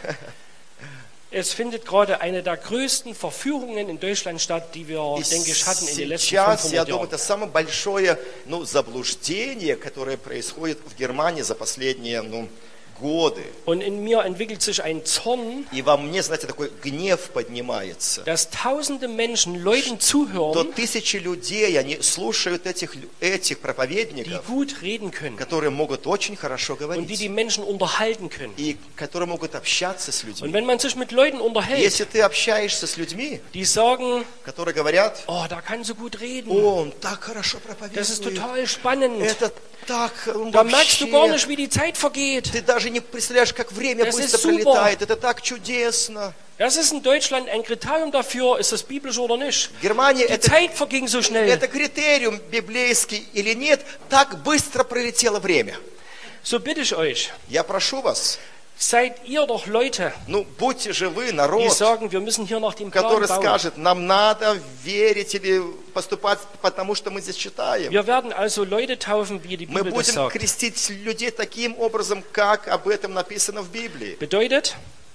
Es findet gerade eine der größten Verführungen in Deutschland statt, die wir, И denke ich, hatten in den letzten сейчас, я fünfhundert думаю, Jahren. это самое большое ну, заблуждение, которое происходит в Германии за последние ну, годы. Und in mir entwickelt sich ein Zorn, И во мне, знаете, такой гнев поднимается. dass tausende Menschen Leuten То zuhören, тысячи людей, они слушают этих, лю- этих die проповедников, gut reden können которые могут очень хорошо und die говорить. die Menschen unterhalten können. И которые могут общаться с Und людьми. wenn man sich mit Leuten unterhält, Если ты общаешься с людьми, die sagen, которые говорят, oh, da kann sie gut reden, о, он так хорошо das ist проповедует, total spannend, это так, он da merkst du gar вообще, nicht, wie die Zeit vergeht. ты даже не представляешь, как время Das быстро ist super. пролетает, это так чудесно. Das ist in Deutschland ein Kriterium dafür, ist das biblisch oder nicht. В Германии Die это, Zeit verging so schnell. это критериум библейский или нет, так быстро пролетело время. So bitte ich euch, Я прошу вас, seid ihr doch Leute, ну будьте же вы, die народ, sagen, wir müssen hier nach dem Plan который bauen. скажет, нам надо верить или поступать, потому что мы здесь читаем. Wir werden also Leute taufen, wie die Мы Bibel das будем sagt. крестить людей таким образом, как об этом написано в Библии. Bedeutet,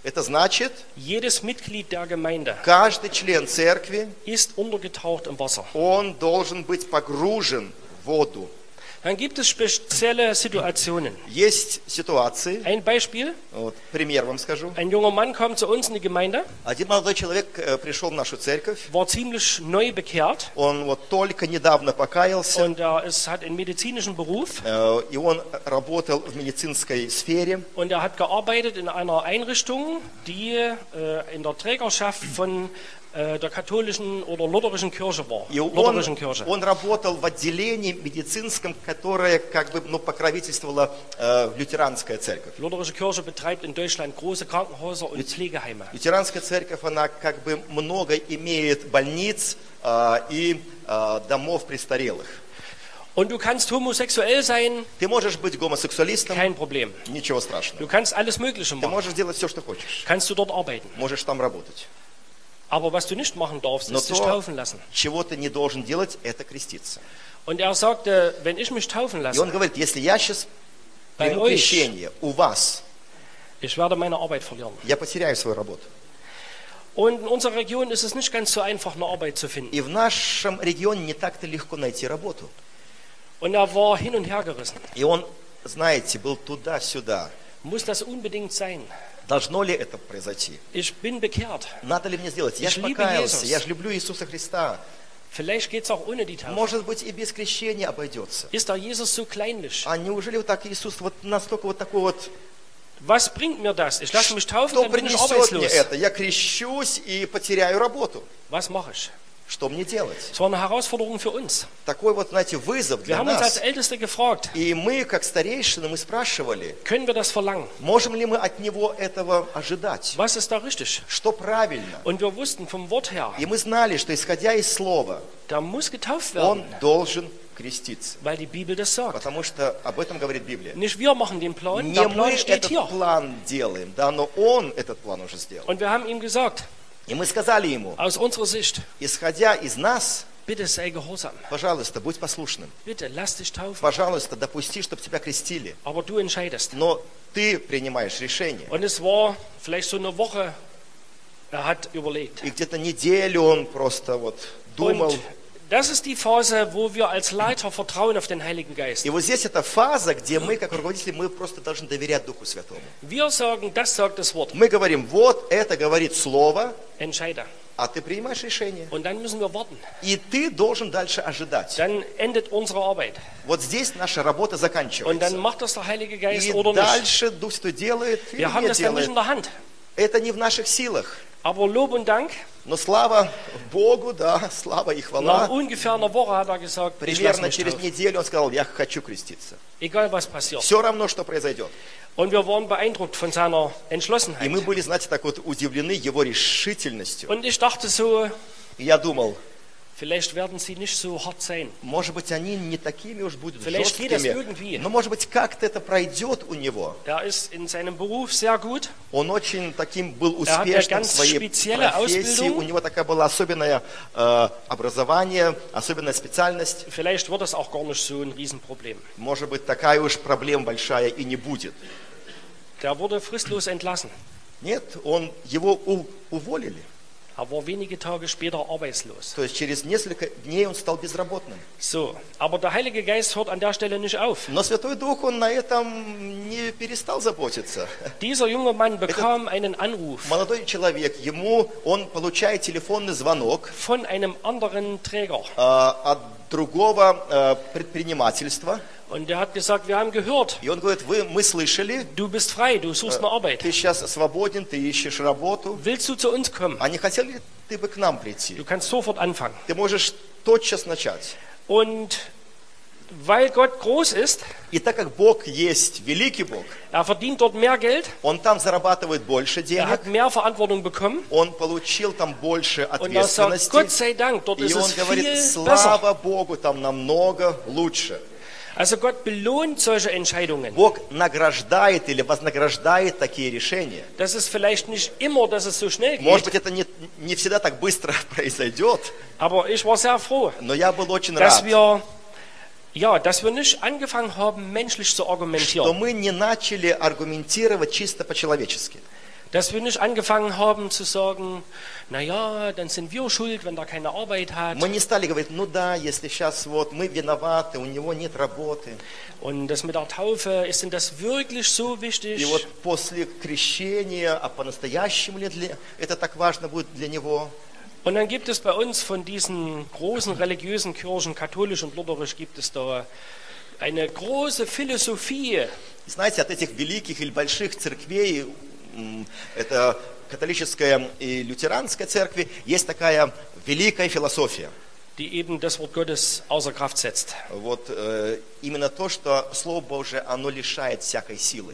Это значит, jedes Mitglied der Gemeinde каждый член церкви, ist untergetaucht im Wasser. он должен быть погружен в воду. Dann gibt es spezielle Situationen. Есть ситуации, Ein Beispiel, вот, пример вам скажу. ein junger Mann kommt zu uns in die Gemeinde, Один молодой человек э, пришел в нашу церковь, war ziemlich neu bekehrt он вот только недавно покаялся, und er ist, hat einen medizinischen Beruf э, и он работал в медицинской сфере, und er hat gearbeitet in einer Einrichtung, die äh, in der Trägerschaft von äh, der katholischen oder lutherischen Kirche war. и он, Lutherischen Kirche. он работал в отделении медицинском, которое как бы ну, покровительствовала э, лютеранская церковь. Lutherische Kirche betreibt in Deutschland große Krankenhäuser und Pflegeheime. Лютеранская церковь, она как бы много имеет больниц э, и э, домов престарелых. Und du kannst homosexuell sein, Ты можешь быть гомосексуалистом, kein Problem. ничего страшного. Du kannst alles Mögliche Ты machen. можешь делать все, что хочешь. Kannst du dort arbeiten. Можешь там работать. Aber was du nicht machen darfst, Но ist dich то, taufen lassen. чего ты не должен делать, это креститься. Und er sagte, wenn ich mich taufen И он lasse, говорит, если я сейчас bei приму euch, крещение у вас, ich werde meine Arbeit verlieren. я потеряю свою работу. Und in unserer Region ist es nicht ganz so einfach, eine Arbeit zu finden. И в нашем регионе не так-то легко найти работу. Und er war hin und her gerissen. И он, знаете, был туда-сюда. Muss das unbedingt sein? Должно ли это произойти? Ich bin bekehrt. Надо ли мне сделать? Я Ich же liebe покаялся, Jesus. я же люблю Иисуса Христа. Vielleicht geht es auch ohne die Taufe. Может быть, и без крещения обойдется. Ist der Jesus so kleinlich? А неужели вот так Иисус вот настолько вот такой вот, Was bringt mir das? Ich lasse mich taufen, что dann bin ich принесет мне arbeitslos. это? Я крещусь и потеряю работу. Was mache ich? Что мне делать? Es war eine Herausforderung für uns. Такой вот, знаете, вызов Wir для haben uns als нас. Älteste gefragt, И мы, как старейшины, мы спрашивали, können wir das verlangen? можем ли мы от него этого ожидать? Was ist da richtig? Что правильно? Und wir wussten vom Wort her, И мы знали, что исходя из слова, da muss getauft он werden, должен креститься. weil die Bibel das sagt. Потому что об этом говорит Библия. Nicht wir machen den Plan, Не der мы Plan steht этот hier. план делаем, да, но он этот план уже сделал. Und wir haben ihm gesagt, И мы сказали ему, aus unserer Sicht, исходя из нас, bitte sei gehorsam. пожалуйста, будь послушным. Bitte lass dich taufen. Пожалуйста, допусти, чтобы тебя крестили. Aber du entscheidest. Но ты принимаешь решение. Und es war vielleicht so eine Woche, er hat überlegt. И где-то неделю он просто вот думал. Und das ist die Phase, wo wir als Leiter vertrauen auf den Heiligen Geist. И вот здесь эта фаза, где мы, как руководители, мы просто должны доверять Духу Святому. Wir sagen, das sagt das Wort. Мы говорим, вот это говорит Слово, Entscheide. а ты принимаешь решение. Und dann müssen wir warten. И ты должен дальше ожидать. Dann endet unsere Arbeit. Вот здесь наша работа Und заканчивается. dann macht das der Heilige Geist И oder nicht. дальше Дух Святой делает или Wir haben не das dann nicht делает. in der Hand. Это не в наших силах. Aber Lob und Dank, Но слава Богу, да, слава и nach хвала. ungefähr einer Woche hat er gesagt, ich lasse Примерно mich через taufen. неделю он сказал, я хочу креститься. Egal was passiert. Все равно, что произойдет. Und wir waren beeindruckt von seiner И Entschlossenheit. мы были, знаете, так вот удивлены его решительностью. Und ich dachte so, И я думал, vielleicht werden sie nicht so hart sein. может быть, они не такими уж будут Vielleicht geht das жесткими, irgendwie. но, может быть, как-то это пройдет у него. Er ist in seinem Beruf sehr gut. Он очень таким был Er hat eine успешным в ganz своей spezielle профессии, Ausbildung. у него такая была особенное э, образование, особенная специальность. Vielleicht wird das auch gar nicht so ein Riesenproblem. Может быть, такая уж проблема большая и не будет. Der wurde fristlos entlassen. Нет, он, его у- уволили. Er war wenige Tage später arbeitslos. То есть через несколько дней он стал безработным. So, aber der Heilige Geist hört an der Stelle nicht auf. Но Святой Дух, он на этом не перестал заботиться. Dieser junge Mann bekam einen Anruf Молодой человек, ему, он получает телефонный звонок von einem anderen Träger. э, от другого э, предпринимательства. Und der hat gesagt, wir haben gehört, И он говорит, вы, мы слышали, du bist frei, du suchst eine Arbeit. ты сейчас свободен, ты ищешь работу. Willst du zu uns kommen? А не хотел ли ты бы к нам прийти? Du kannst sofort anfangen. Ты можешь тотчас начать. Und weil Gott groß ist, И так как Бог есть великий Бог, er verdient dort mehr Geld, Он там зарабатывает больше er денег, hat mehr Verantwortung bekommen. Он получил там больше Und er sagt, ответственности. Gott sei Dank, dort И ist он es говорит, viel besser. слава Богу, там намного лучше. Also Gott belohnt solche Entscheidungen. Бог награждает или вознаграждает такие решения. Das ist vielleicht nicht immer, dass es so schnell Может geht, быть, это не, не всегда так быстро произойдет, aber ich war sehr froh, но я был очень dass рад, wir, ja, dass wir nicht angefangen haben, menschlich zu что argumentieren, мы не начали аргументировать чисто по-человечески. Dass wir nicht angefangen haben zu sagen, naja, dann sind wir schuld, wenn er keine Arbeit hat. Мы не стали говорить, ну да, если сейчас вот мы виноваты, у него нет работы. Und das mit der Taufe, ist denn das wirklich so wichtig? И вот после крещения, а по-настоящему ли для, это так важно будет для него? Und dann gibt es bei uns von diesen großen religiösen Kirchen, katholisch und lutherisch, gibt es da eine große Philosophie. Знаете, от этих великих или больших церквей, это католическая и лютеранская церкви, есть такая великая философия. Die eben das Wort Gottes außer Kraft setzt. Вот э, именно то, что Слово Божие, оно лишает всякой силы.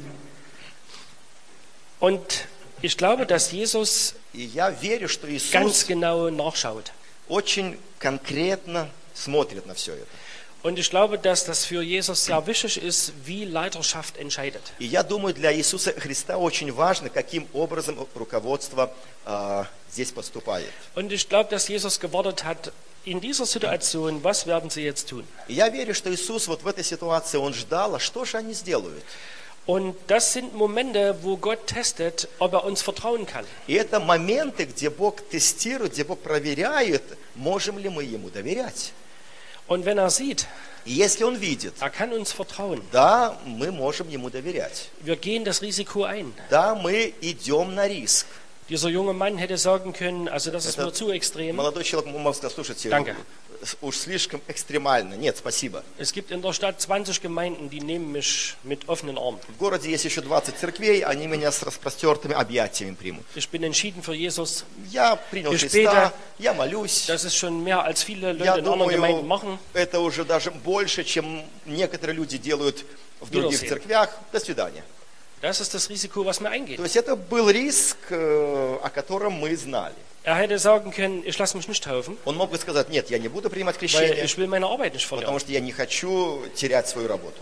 Und ich glaube, dass Jesus И я верю, что ganz Иисус genau nachschaut. очень конкретно смотрит на все это. Und ich glaube, dass das für Jesus sehr wichtig ist, wie Leiterschaft entscheidet. И я думаю, для Иисуса Христа очень важно, каким образом руководство э, здесь поступает. Und ich glaube, dass Jesus gewartet hat, in dieser Situation, was werden sie jetzt tun? И я верю, что Иисус вот в этой ситуации, Он ждал, а что же они сделают? Und das sind Momente, wo Gott testet, ob er uns vertrauen kann. И это моменты, где Бог тестирует, где Бог проверяет, можем ли мы Ему доверять. Und wenn er sieht, И если Он видит, er kann uns vertrauen, да, мы можем Ему доверять. wir gehen das Risiko ein. Да, мы идем на риск. Dieser junge Mann hätte sagen können, also das ist Это mir zu extrem. Молодой человек мог сказать, слушайте, Danke. уж слишком экстремально. Нет, спасибо. Es gibt in der Stadt zwanzig Gemeinden, die nehmen mich mit offenen Armen. В городе есть еще двадцать церквей, они меня с распростертыми объятиями примут. Ich bin entschieden für Jesus. Я принял Ich Христа, bete. я молюсь. Das ist schon mehr als viele Leute Я in anderen Gemeinden думаю, machen. это уже даже больше, чем некоторые люди делают в других Wiedersehen. церквях. До свидания. Das ist das Risiko, was mir eingeht. То есть это был риск, э, о котором мы знали. Er hätte sagen können, ich lasse mich nicht taufen, Он мог бы сказать, нет, я не буду принимать weil крещение, ich will meine Arbeit nicht потому verlieren. что я не хочу терять свою работу.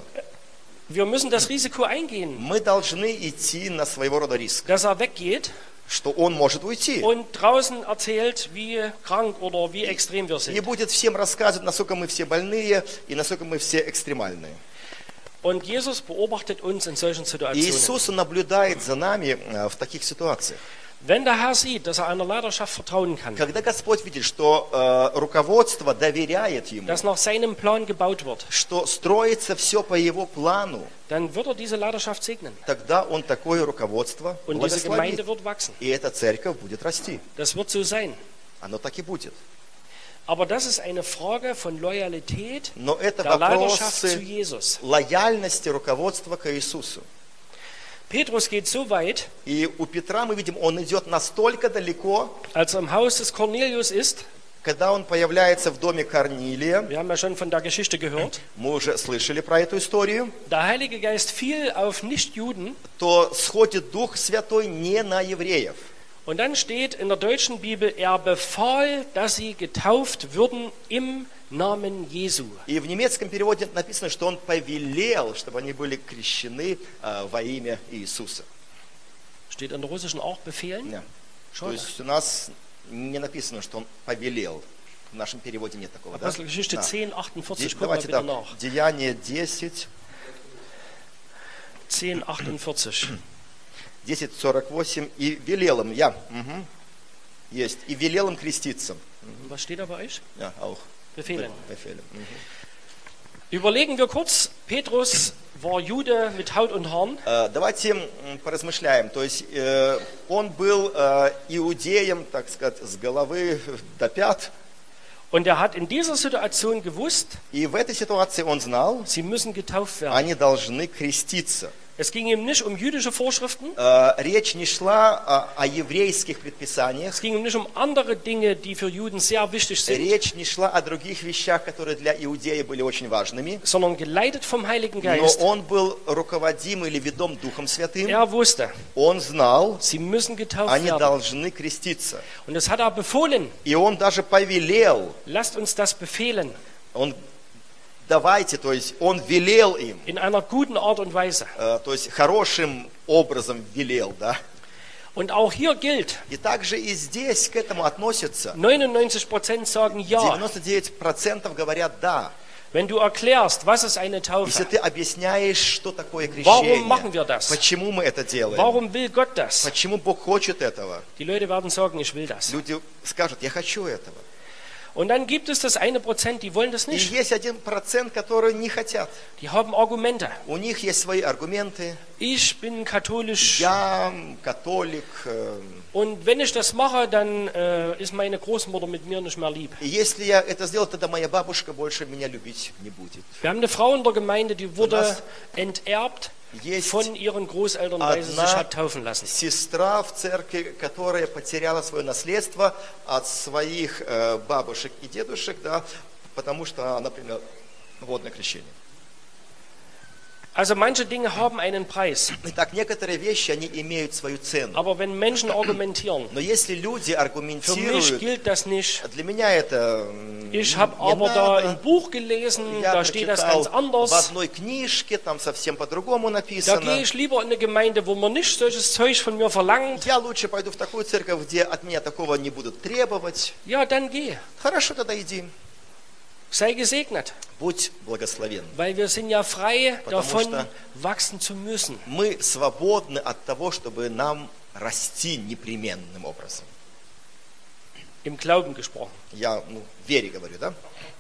Wir müssen das Risiko eingehen, Мы должны идти на своего рода риск, dass er weggeht что он может уйти. und draußen erzählt, wie krank oder wie extrem wir И sind. будет всем рассказывать, насколько мы все больные и насколько мы все экстремальные. Und Jesus beobachtet uns in solchen И Situationen. Иисус наблюдает за нами э, в таких ситуациях. Wenn der Herr sieht, dass er einer Leiterschaft vertrauen kann, Когда Господь видит, что э, руководство доверяет Ему, dass nach seinem Plan gebaut wird, что строится все по Его плану, dann wird er diese Leiterschaft segnen. тогда Он такое руководство Und diese Gemeinde благословит. wird wachsen. И эта церковь будет расти. Das wird so sein. Оно так и будет. Aber das ist eine Frage von Loyalität Но это der Leiterschaft zu вопросы Jesus. лояльности руководства к Иисусу. Petrus geht so weit, И у Петра мы видим, он идет настолько далеко, als er im Haus des Cornelius ist. когда он появляется в доме Корнилия. Wir haben ja schon von der Geschichte gehört. Мы уже слышали про эту историю. Der Heilige Geist fiel auf Nichtjuden. То сходит Дух Святой не на евреев. Und dann steht in der deutschen Bibel, er befahl, dass sie getauft würden im Namen Jesu. И в немецком переводе написано, что он повелел, чтобы они были крещены э, во имя Иисуса. Steht in der russischen auch befehlen? Да. То Schade. есть у нас не написано, что он повелел. В нашем переводе нет такого. Да? Apostelgeschichte Да. zehn achtundvierzig, Де- guck mal Давайте bitte так. nach. Деяние десять, zehn achtundvierzig. десять сорок восемь. И велел им, я, мгм, есть, и велел им креститься. Was steht da bei euch? Ja, auch. Befehlen. Befehlen. Mhm. Überlegen wir kurz, Petrus war Jude mit Haut und Haaren. Э, Давайте м, поразмышляем. То есть э, он был э, иудеем, так сказать, с головы до пят. Und er hat in dieser Situation gewusst, И в этой ситуации он знал, sie müssen getauft werden. они должны креститься. Es ging ihm nicht um jüdische Vorschriften, Э, Речь не шла о, о еврейских предписаниях. es ging ihm nicht um andere Dinge, die für Juden sehr wichtig sind, Речь не шла о других вещах, которые для иудея были очень важными. sondern geleitet vom Heiligen Но Geist. он был руководим или ведом Духом Святым. Er wusste, Он знал, sie müssen getauft они werden. должны креститься. Und das hat er befohlen. И он даже повелел. Lasst uns das befehlen. Он давайте, то есть он велел им. In einer guten Art und Weise. Э, То есть хорошим образом велел, да. Und auch hier gilt, И также и здесь к этому относятся. neunundneunzig Prozent sagen ja. девяносто девять процентов говорят да. Wenn du erklärst, was ist eine Если Taufe, ты объясняешь, что такое warum machen крещение, wir das, почему мы это делаем, warum will Gott das, почему Бог хочет этого, die Leute werden sagen, ich will das. люди скажут, я хочу этого. Und dann gibt es das eine Prozent, die wollen das И nicht. есть один процент, которые не хотят. Die haben Argumente. У них есть свои аргументы. Ich bin katholisch Я католик. э, und wenn ich das mache, dann äh, ist meine Großmutter mit mir nicht mehr lieb. И если я это сделаю, тогда моя бабушка больше меня любить не будет. Wir haben eine Frau in der Gemeinde, die wurde Was? enterbt Есть von ihren Großeltern, weil sie sich одна hat taufen lassen. сестра в церкви, которая потеряла свое наследство от своих э, бабушек и дедушек, да, потому что она приняла водное крещение. Also manche Dinge haben einen Preis. Итак, некоторые вещи, они имеют свою цену. Aber wenn Menschen argumentieren, Но если люди für mich аргументируют, gilt das nicht. для меня это м, Ich habe не aber da ein надо. Buch gelesen, Я da steht das прочитал ganz в anders. одной книжке, там совсем по-другому Da написано. gehe ich lieber in eine Gemeinde, wo man nicht solches Zeug von mir verlangt. Я лучше пойду в такую церковь, где от меня такого не будут требовать. Ja, dann geh. Хорошо, тогда иди. Sei gesegnet. Будь благословен. Weil wir sind ja frei Потому davon, что wachsen zu müssen. Мы свободны от того, чтобы нам расти непременным образом. Im Glauben gesprochen. Я ну, в вере говорю, да?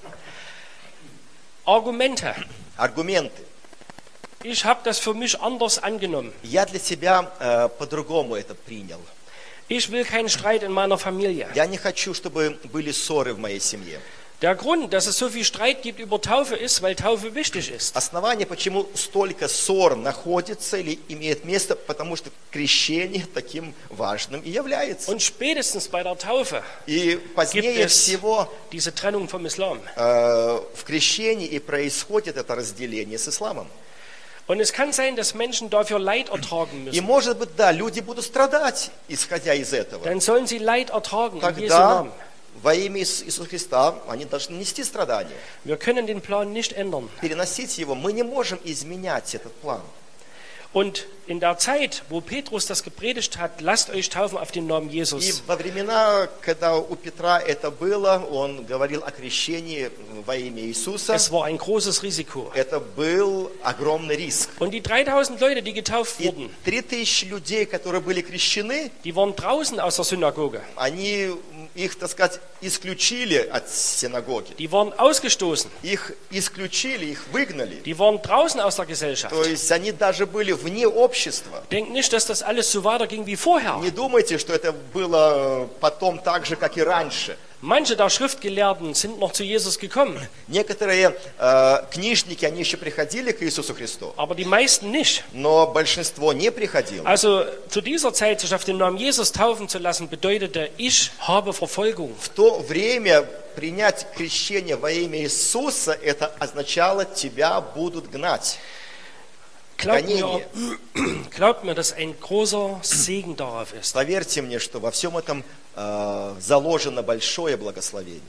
Argumente. Аргументы. Ich habe das für mich anders angenommen. Я для себя э, по-другому это принял. Ich will keinen Streit in meiner Familie. Я не хочу, чтобы были ссоры в моей семье. Der Grund, dass es so viel Streit gibt über Taufe, ist, weil Taufe wichtig ist. Основание, почему столько ссор находится или имеет место, потому что крещение таким важным и является. Und spätestens bei der Taufe И gibt позднее es всего diese Trennung vom Islam. э, в крещении и происходит это разделение с исламом. Und es kann sein, dass Menschen dafür Leid ertragen И müssen. может быть, да, люди будут страдать, исходя из этого. Dann sollen sie Leid ertragen in Jesu Тогда Namen. во имя Иис- Иисуса Христа они должны нести страдания. Wir können den Plan nicht ändern. Переносить его. Мы не можем изменять этот план. Und in der Zeit, wo Petrus das gepredigt hat, lasst euch taufen auf den Namen И Jesus. во времена, когда у Петра это было, он говорил о крещении во имя Иисуса. Es war ein großes Risiko. Это был огромный риск. Und die dreitausend Leute, die getauft И wurden, три тысячи людей, которые были крещены, die waren draußen aus der Synagoge. они их, так сказать, исключили от синагоги. Die waren ausgestoßen. Их исключили, их выгнали. Die waren draußen aus der Gesellschaft. То есть они даже были вне общества. Denkt nicht, dass das alles so weiterging wie vorher. Не думайте, что это было потом так же, как и раньше. Manche der Schriftgelehrten sind noch zu Jesus gekommen, Некоторые э, книжники, они еще приходили к Иисусу Христу, aber die meisten nicht. но большинство не приходило. Also zu dieser Zeit sich auf den Namen Jesus taufen zu lassen, bedeutete, ich habe Verfolgung. В то время принять крещение во имя Иисуса, это означало, тебя будут гнать. Glaubt mir, glaubt mir, dass ein großer Segen darauf ist. Поверьте мне, что во всем этом э, заложено большое благословение,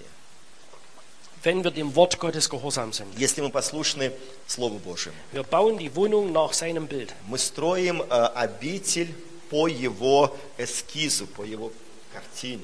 Wenn wir dem Wort Gottes gehorsam sind. если мы послушны Слову Божьему. Wir bauen die Wohnung nach seinem Bild. Мы строим э, обитель по Его эскизу, по Его картине.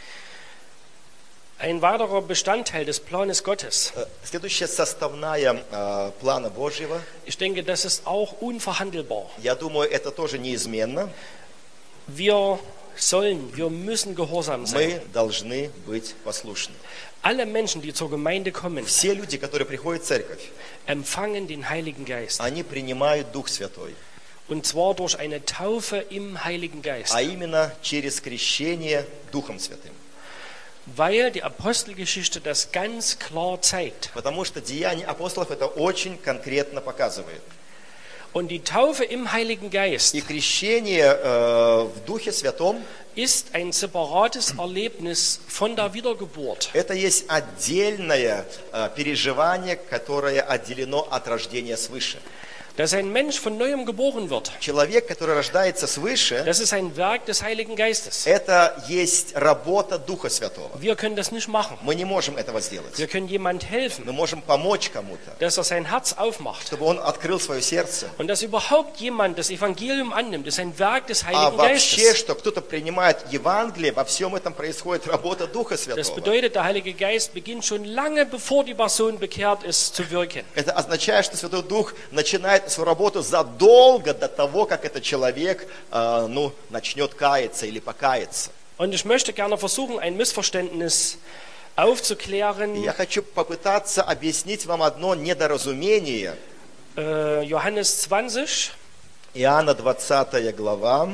Ein weiterer Bestandteil des Planes Gottes, Э, Следующая составная э, плана Божьего, ich denke, das ist auch unverhandelbar. я думаю, это тоже неизменно. Wir sollen, wir müssen gehorsam sein. Мы должны быть послушны. Alle Menschen, die zur Gemeinde kommen, Все люди, которые приходят в церковь, empfangen den Heiligen Geist. они принимают Дух Святой, Und zwar durch eine Taufe im Heiligen Geist. а именно через крещение Духом Святым. Weil die Apostelgeschichte das ganz klar zeigt. Потому что Деяния апостолов это очень конкретно показывает. Und die Taufe im Heiligen Geist И крещение э, в Духе Святом ist ein separates Erlebnis von der Wiedergeburt. это есть отдельное э, переживание, которое отделено от рождения свыше. Dass ein Mensch von neuem geboren wird, Человек, который рождается свыше, das ist ein Werk des Heiligen Geistes. это есть работа Духа Святого. Wir können das nicht machen. Мы не можем этого сделать. Wir können jemand helfen, Мы можем помочь кому-то, dass er sein Herz aufmacht. чтобы он открыл свое сердце. Und dass überhaupt jemand das Evangelium annimmt, ist ein Werk des А Heiligen вообще, Geistes. что кто-то принимает Евангелие, во всем этом происходит работа Духа Das Святого. bedeutet, der Heilige Geist beginnt schon lange bevor die Person bekehrt ist, zu wirken. Это означает, что Святой Дух начинает свою работу задолго до того, как этот человек э, ну, начнет каяться или покаяться. Und ich möchte gerne versuchen, ein Missverständnis aufzuklären. И я хочу попытаться объяснить вам одно недоразумение. Äh, Johannes zwanzig, Иоанна двадцатая глава,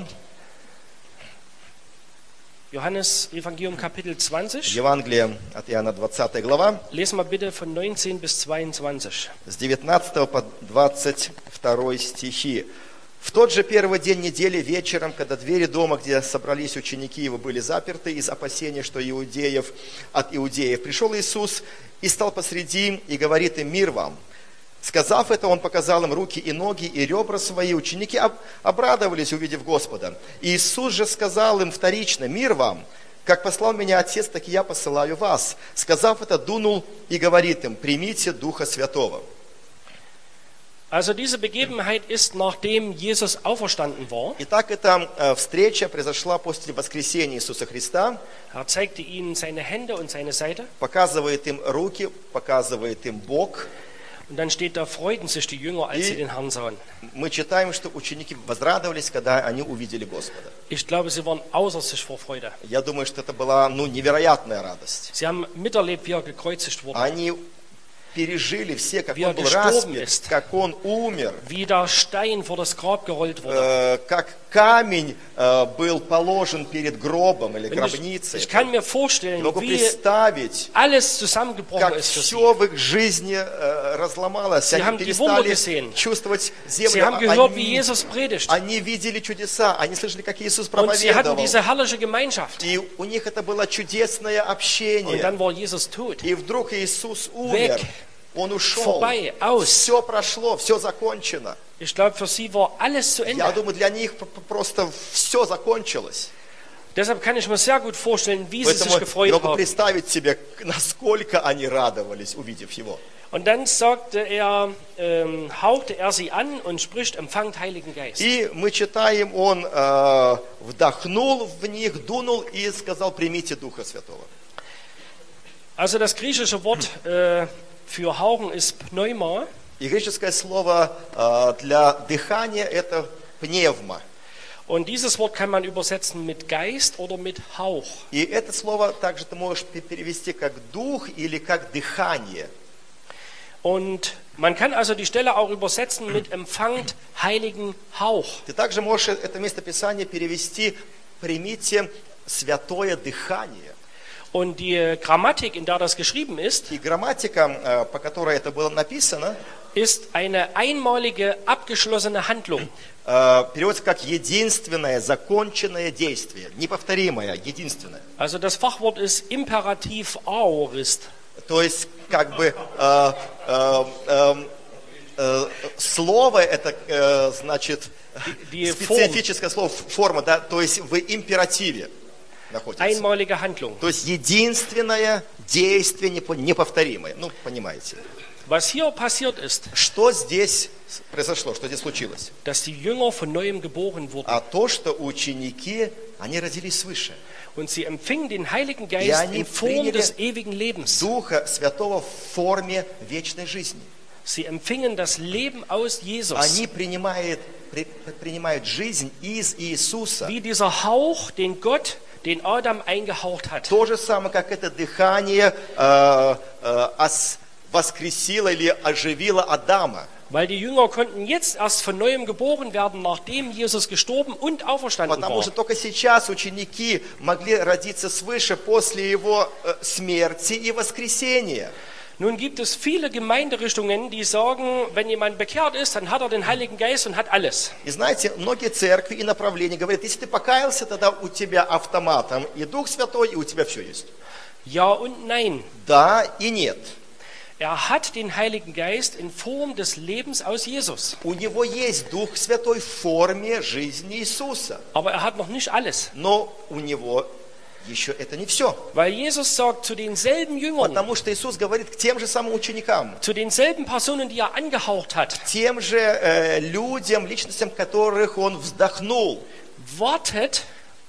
Johannes Evangelium Kapitel zwanzig. Евангелие от Иоанна двадцатая глава, Lesen wir bitte von neunzehn bis zweiundzwanzig. с девятнадцатого по двадцать второй стихи. В тот же первый день недели вечером, когда двери дома, где собрались ученики его, были заперты из опасения, что иудеев от иудеев, пришел Иисус и стал посреди и говорит им: «Мир вам». Сказав это, он показал им руки и ноги, и ребра свои. Ученики обрадовались, увидев Господа. Иисус же сказал им вторично: «Мир вам! Как послал меня Отец, так и я посылаю вас». Сказав это, дунул и говорит им: «Примите Духа Святого». Also diese Begebenheit ist, nachdem Jesus auferstanden war. Итак, эта э, встреча произошла после воскресения Иисуса Христа. Er zeigte ihnen seine Hände und seine Seite. Показывает им руки, показывает им бок. Und dann steht da, freuten sich die Jünger, als sie den Herrn sahen. Мы читаем, что ученики возрадовались, когда они увидели Господа. Ich glaube, sie waren außer sich vor Freude. Я думаю, что это была ну, невероятная радость. Sie haben miterlebt, wie er gekreuzigt wurde. Они пережили все, как Wie он er был gestorben распят, ist. как он умер, Wie der Stein vor das Grab gerollt wurde. э, как камень э, был положен перед гробом или Und ich, гробницей. ich kann mir Я vorstellen, могу wie представить, alles zusammengebrochen как ist für sie. все в их жизни э, разломалось. Sie Они haben die Wunder перестали gesehen. чувствовать Sie землю. haben gehört, wie Они, Jesus predigt. они видели чудеса, они слышали, как Иисус Und sie hatten проповедовал. diese herrliche Gemeinschaft. И у них это было чудесное Und общение. dann war Jesus tot. И вдруг Иисус умер. Weg. Он ушел. Vorbei, aus. Все прошло, все закончено. Ich glaube, für sie war alles zu Ende. Я думаю, для них п- п- просто все закончилось. Deshalb kann ich mir sehr gut vorstellen, wie sie sich Поэтому я gefreut могу haben. представить себе, насколько они радовались, увидев его. Und dann sagte er, ähm, hauchte er sie an und spricht, empfangt Heiligen Geist. И мы читаем, он э, вдохнул в них, дунул и сказал: «Примите Духа Святого». Also das griechische Wort äh, für hauchen ist Pneuma. И греческое слово э, для дыхания это пневма. Und dieses Wort kann man übersetzen mit Geist oder mit Hauch. И это слово также ты можешь пе- перевести как дух или как дыхание. Und man kann also die Stelle auch übersetzen mit empfangt Heiligen Hauch. Ты также можешь это местописание перевести: «Примите святое дыхание». Und die Grammatik, in der das geschrieben ist, И грамматика, э, по которой это было написано, ist eine einmalige, abgeschlossene Handlung. э, переводится как «единственное, законченное действие». Неповторимое, единственное. Also das Fachwort ist Imperativ Aorist. То есть, как бы, э, э, э, э, слово это, э, значит, Die специфическое слово, форма, да, то есть в императиве находится. Einmalige Handlung. То есть единственное действие непо- неповторимое. Ну, понимаете. Was hier passiert ist, Что здесь произошло, что здесь случилось? dass die Jünger von neuem geboren wurden А то, что ученики, они родились свыше. und sie empfingen den Heiligen И Geist они in Form приняли des ewigen Lebens. Духа Святого в форме вечной жизни. Sie empfingen das Leben aus Jesus. Они принимают, при- принимают жизнь из Иисуса. Wie dieser Hauch, den Gott den Adam eingehaucht hat. То же самое, как это дыхание э, э, ос- воскресило или оживило Адама. Weil die Jünger konnten jetzt erst von neuem geboren werden, nachdem Jesus gestorben und auferstanden Потому war. что только сейчас ученики могли родиться свыше после его э, смерти и воскресения. Nun gibt es viele Gemeinderichtungen, die sagen, wenn jemand bekehrt ist, dann hat er den Heiligen Geist und hat alles. И знаете, многие церкви и направления говорят: если ты покаялся, тогда у тебя автоматом и Дух Святой, и у тебя все есть. Ja und nein. Да и нет. Er hat den Heiligen Geist in Form des Lebens aus Jesus. У него есть Дух Святой в форме жизни Иисуса. Aber er hat noch nicht alles. Но у него еще это не все. Weil Jesus sagt zu denselben Jüngern, Потому что Иисус говорит к тем же самым ученикам, zu denselben Personen, die er angehaucht hat, тем же э, людям, личностям, которых Он вздохнул. wartet,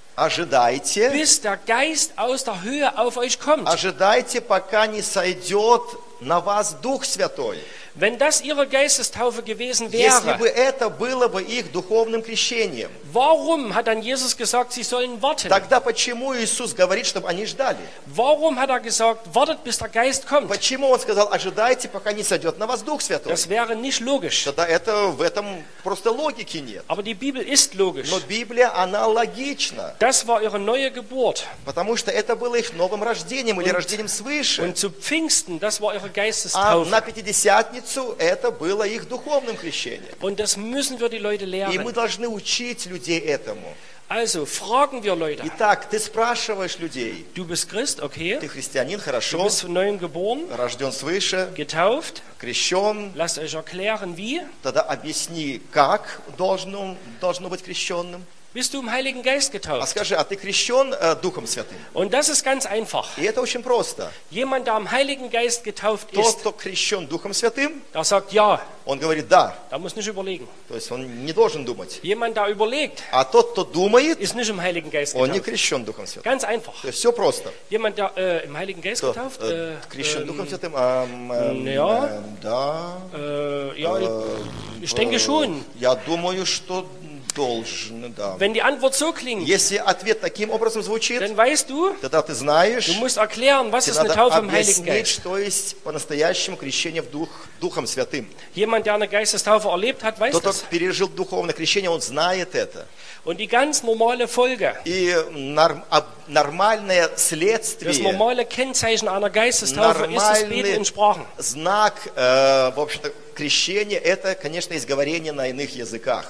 Ожидайте, bis der Geist aus der Höhe auf euch kommt. ожидайте, пока не сойдет на вас Дух Святой. Wenn das ihre Geistestaufe gewesen Если бы wäre, это было бы их духовным крещением, warum hat dann Jesus gesagt, sie sollen warten? тогда почему Иисус говорит, чтобы они ждали? Warum hat er gesagt, wartet, bis der Geist kommt? Почему Он сказал, ожидайте, пока не сойдет на вас Дух Святой? Das wäre nicht logisch. Тогда это, в этом просто логики нет. Aber die Bibel ist logisch. Но Библия, она логична, Das war ihre neue Geburt. потому что это было их новым рождением или рождением свыше. Und zu Pfingsten, das war ihre А Geistestaufe. на Пятидесятницу это было их духовным крещением. Und das müssen wir die Leute И мы lehren. должны учить людей этому. Also fragen wir Leute, Итак, ты спрашиваешь людей, du bist Christ, okay, ты христианин, du хорошо, bist von neuem geboren, рожден свыше, getauft, крещен, lasst euch erklären, wie. тогда объясни, как должно, должно быть крещенным. Bist du im Heiligen Geist А getauft? скажи, а ты крещен э, Духом Святым? Und das ist ganz einfach. И это очень просто. Jemand, der im Heiligen Geist getauft Тот, ist, кто крещен Духом Святым, der sagt ja, он говорит «да». der muss nicht überlegen. То есть он не должен думать. Jemand, der überlegt, А тот, кто думает, ist nicht im Heiligen Geist он не getauft. крещен Духом Святым. Ganz einfach. То есть все просто. Jemand, der äh, im Heiligen Geist Кто getauft, э, äh, крещен ähm, Духом Святым? Эм, эм, ja. эм, да. äh, ja, ich denke schon. Я думаю, что должен, да. Wenn die Antwort so klingt, Если ответ таким образом звучит, dann weißt du, тогда ты знаешь, du musst erklären, was тебе ist eine надо Taufe im Heiligen объяснить, Geist. что есть по-настоящему крещение в дух, Духом Святым. Jemand, der eine Geistestaufe erlebt hat, weiß Тот, кто das. пережил духовное крещение, он знает это. Und die ganz normale Folge, И норм- об- нормальное das следствие, normale Kennzeichen einer Geistestaufe ist das Beten in нормальный Sprachen. знак, э, в общем-то, крещения, это, конечно, изговорение на иных языках.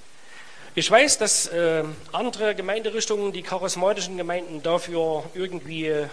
Ich weiß, dass äh, andere Gemeinderichtungen, die charismatischen Gemeinden, dafür irgendwie äh,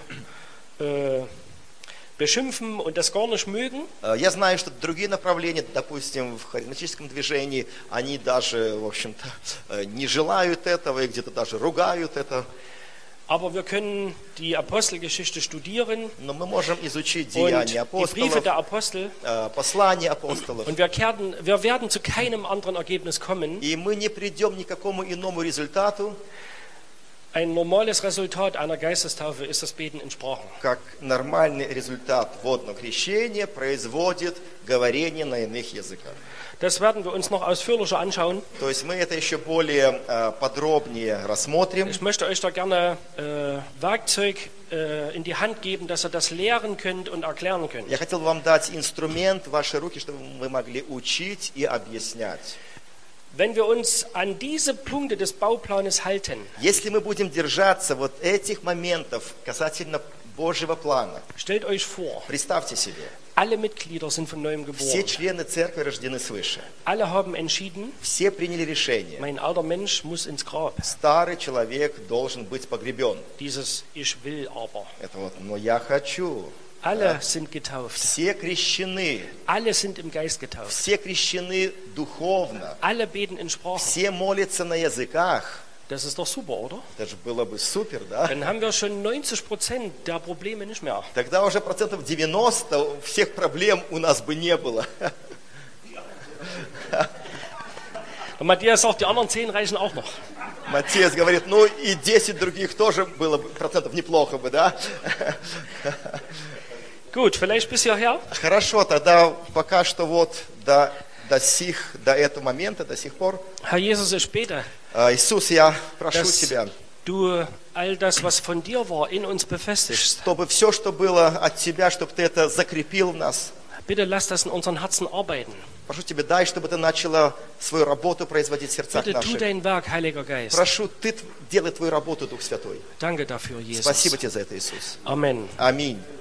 beschimpfen und das gar nicht mögen. Э, Я знаю, что другие направления, допустим, в харизматическом движении, они даже, в общем-то, э, не желают этого и где-то даже ругают это. Aber wir können die Apostelgeschichte studieren Но мы можем изучить und деяния die Briefe апостолов, der Apostel э, послания апостолов. und wir, kehrten, wir werden zu keinem anderen Ergebnis kommen. И мы не придем ни к какому иному результату, Ein normales Resultat einer Geistestaufe ist das Beten in Sprachen. как нормальный результат водного крещения производит говорение на иных языках. Das werden wir uns noch ausführlicher anschauen. То есть мы это еще более э, подробнее рассмотрим. Ich möchte euch da gerne äh, Werkzeug äh, in die Hand geben, dass ihr das lehren könnt und erklären könnt. Я хотел вам дать инструмент в ваши руки, чтобы вы могли учить и объяснять. Wenn wir uns an diese Punkte des Bauplanes halten, Если мы будем держаться вот этих моментов касательно Божьего плана, stellt euch vor, представьте себе, alle Mitglieder sind von neuem все geboren. члены церкви рождены свыше. Alle haben entschieden, Все приняли решение. mein alter Mensch muss ins Grab. Старый человек должен быть погребен. Dieses Ich will aber. Это вот, но я хочу. Alle sind getauft. Все крещены. Alle sind im Geist getauft. Все крещены духовно. Alle beten in Sprachen. Все молятся на языках. Das ist doch super, oder? Это же было бы супер, да? Dann haben wir schon neunzig Prozent der Probleme nicht mehr. Тогда уже процентов девяносто всех проблем у нас бы не было. Und Matthias sagt, die anderen zehn reichen auch noch. Матиас говорит, ну и десять других тоже было бы процентов неплохо бы, да? Gut, vielleicht bis hierher. Хорошо, тогда пока что вот до, до сих, до этого момента, до сих пор. Herr Jesus, ich bete, Э, Иисус, я прошу dass Тебя, du all das, was von dir war, in uns befestigst. чтобы все, что было от Тебя, чтобы Ты это закрепил в нас. Bitte lass das in unseren Herzen arbeiten. Прошу Тебя, дай, чтобы Ты начала свою работу производить в сердцах Bitte tu наших. dein Werk, Heiliger Geist. Прошу, Ты делай Твою работу, Дух Святой. Danke dafür, Jesus. Спасибо Тебе за это, Иисус. Amen. Аминь.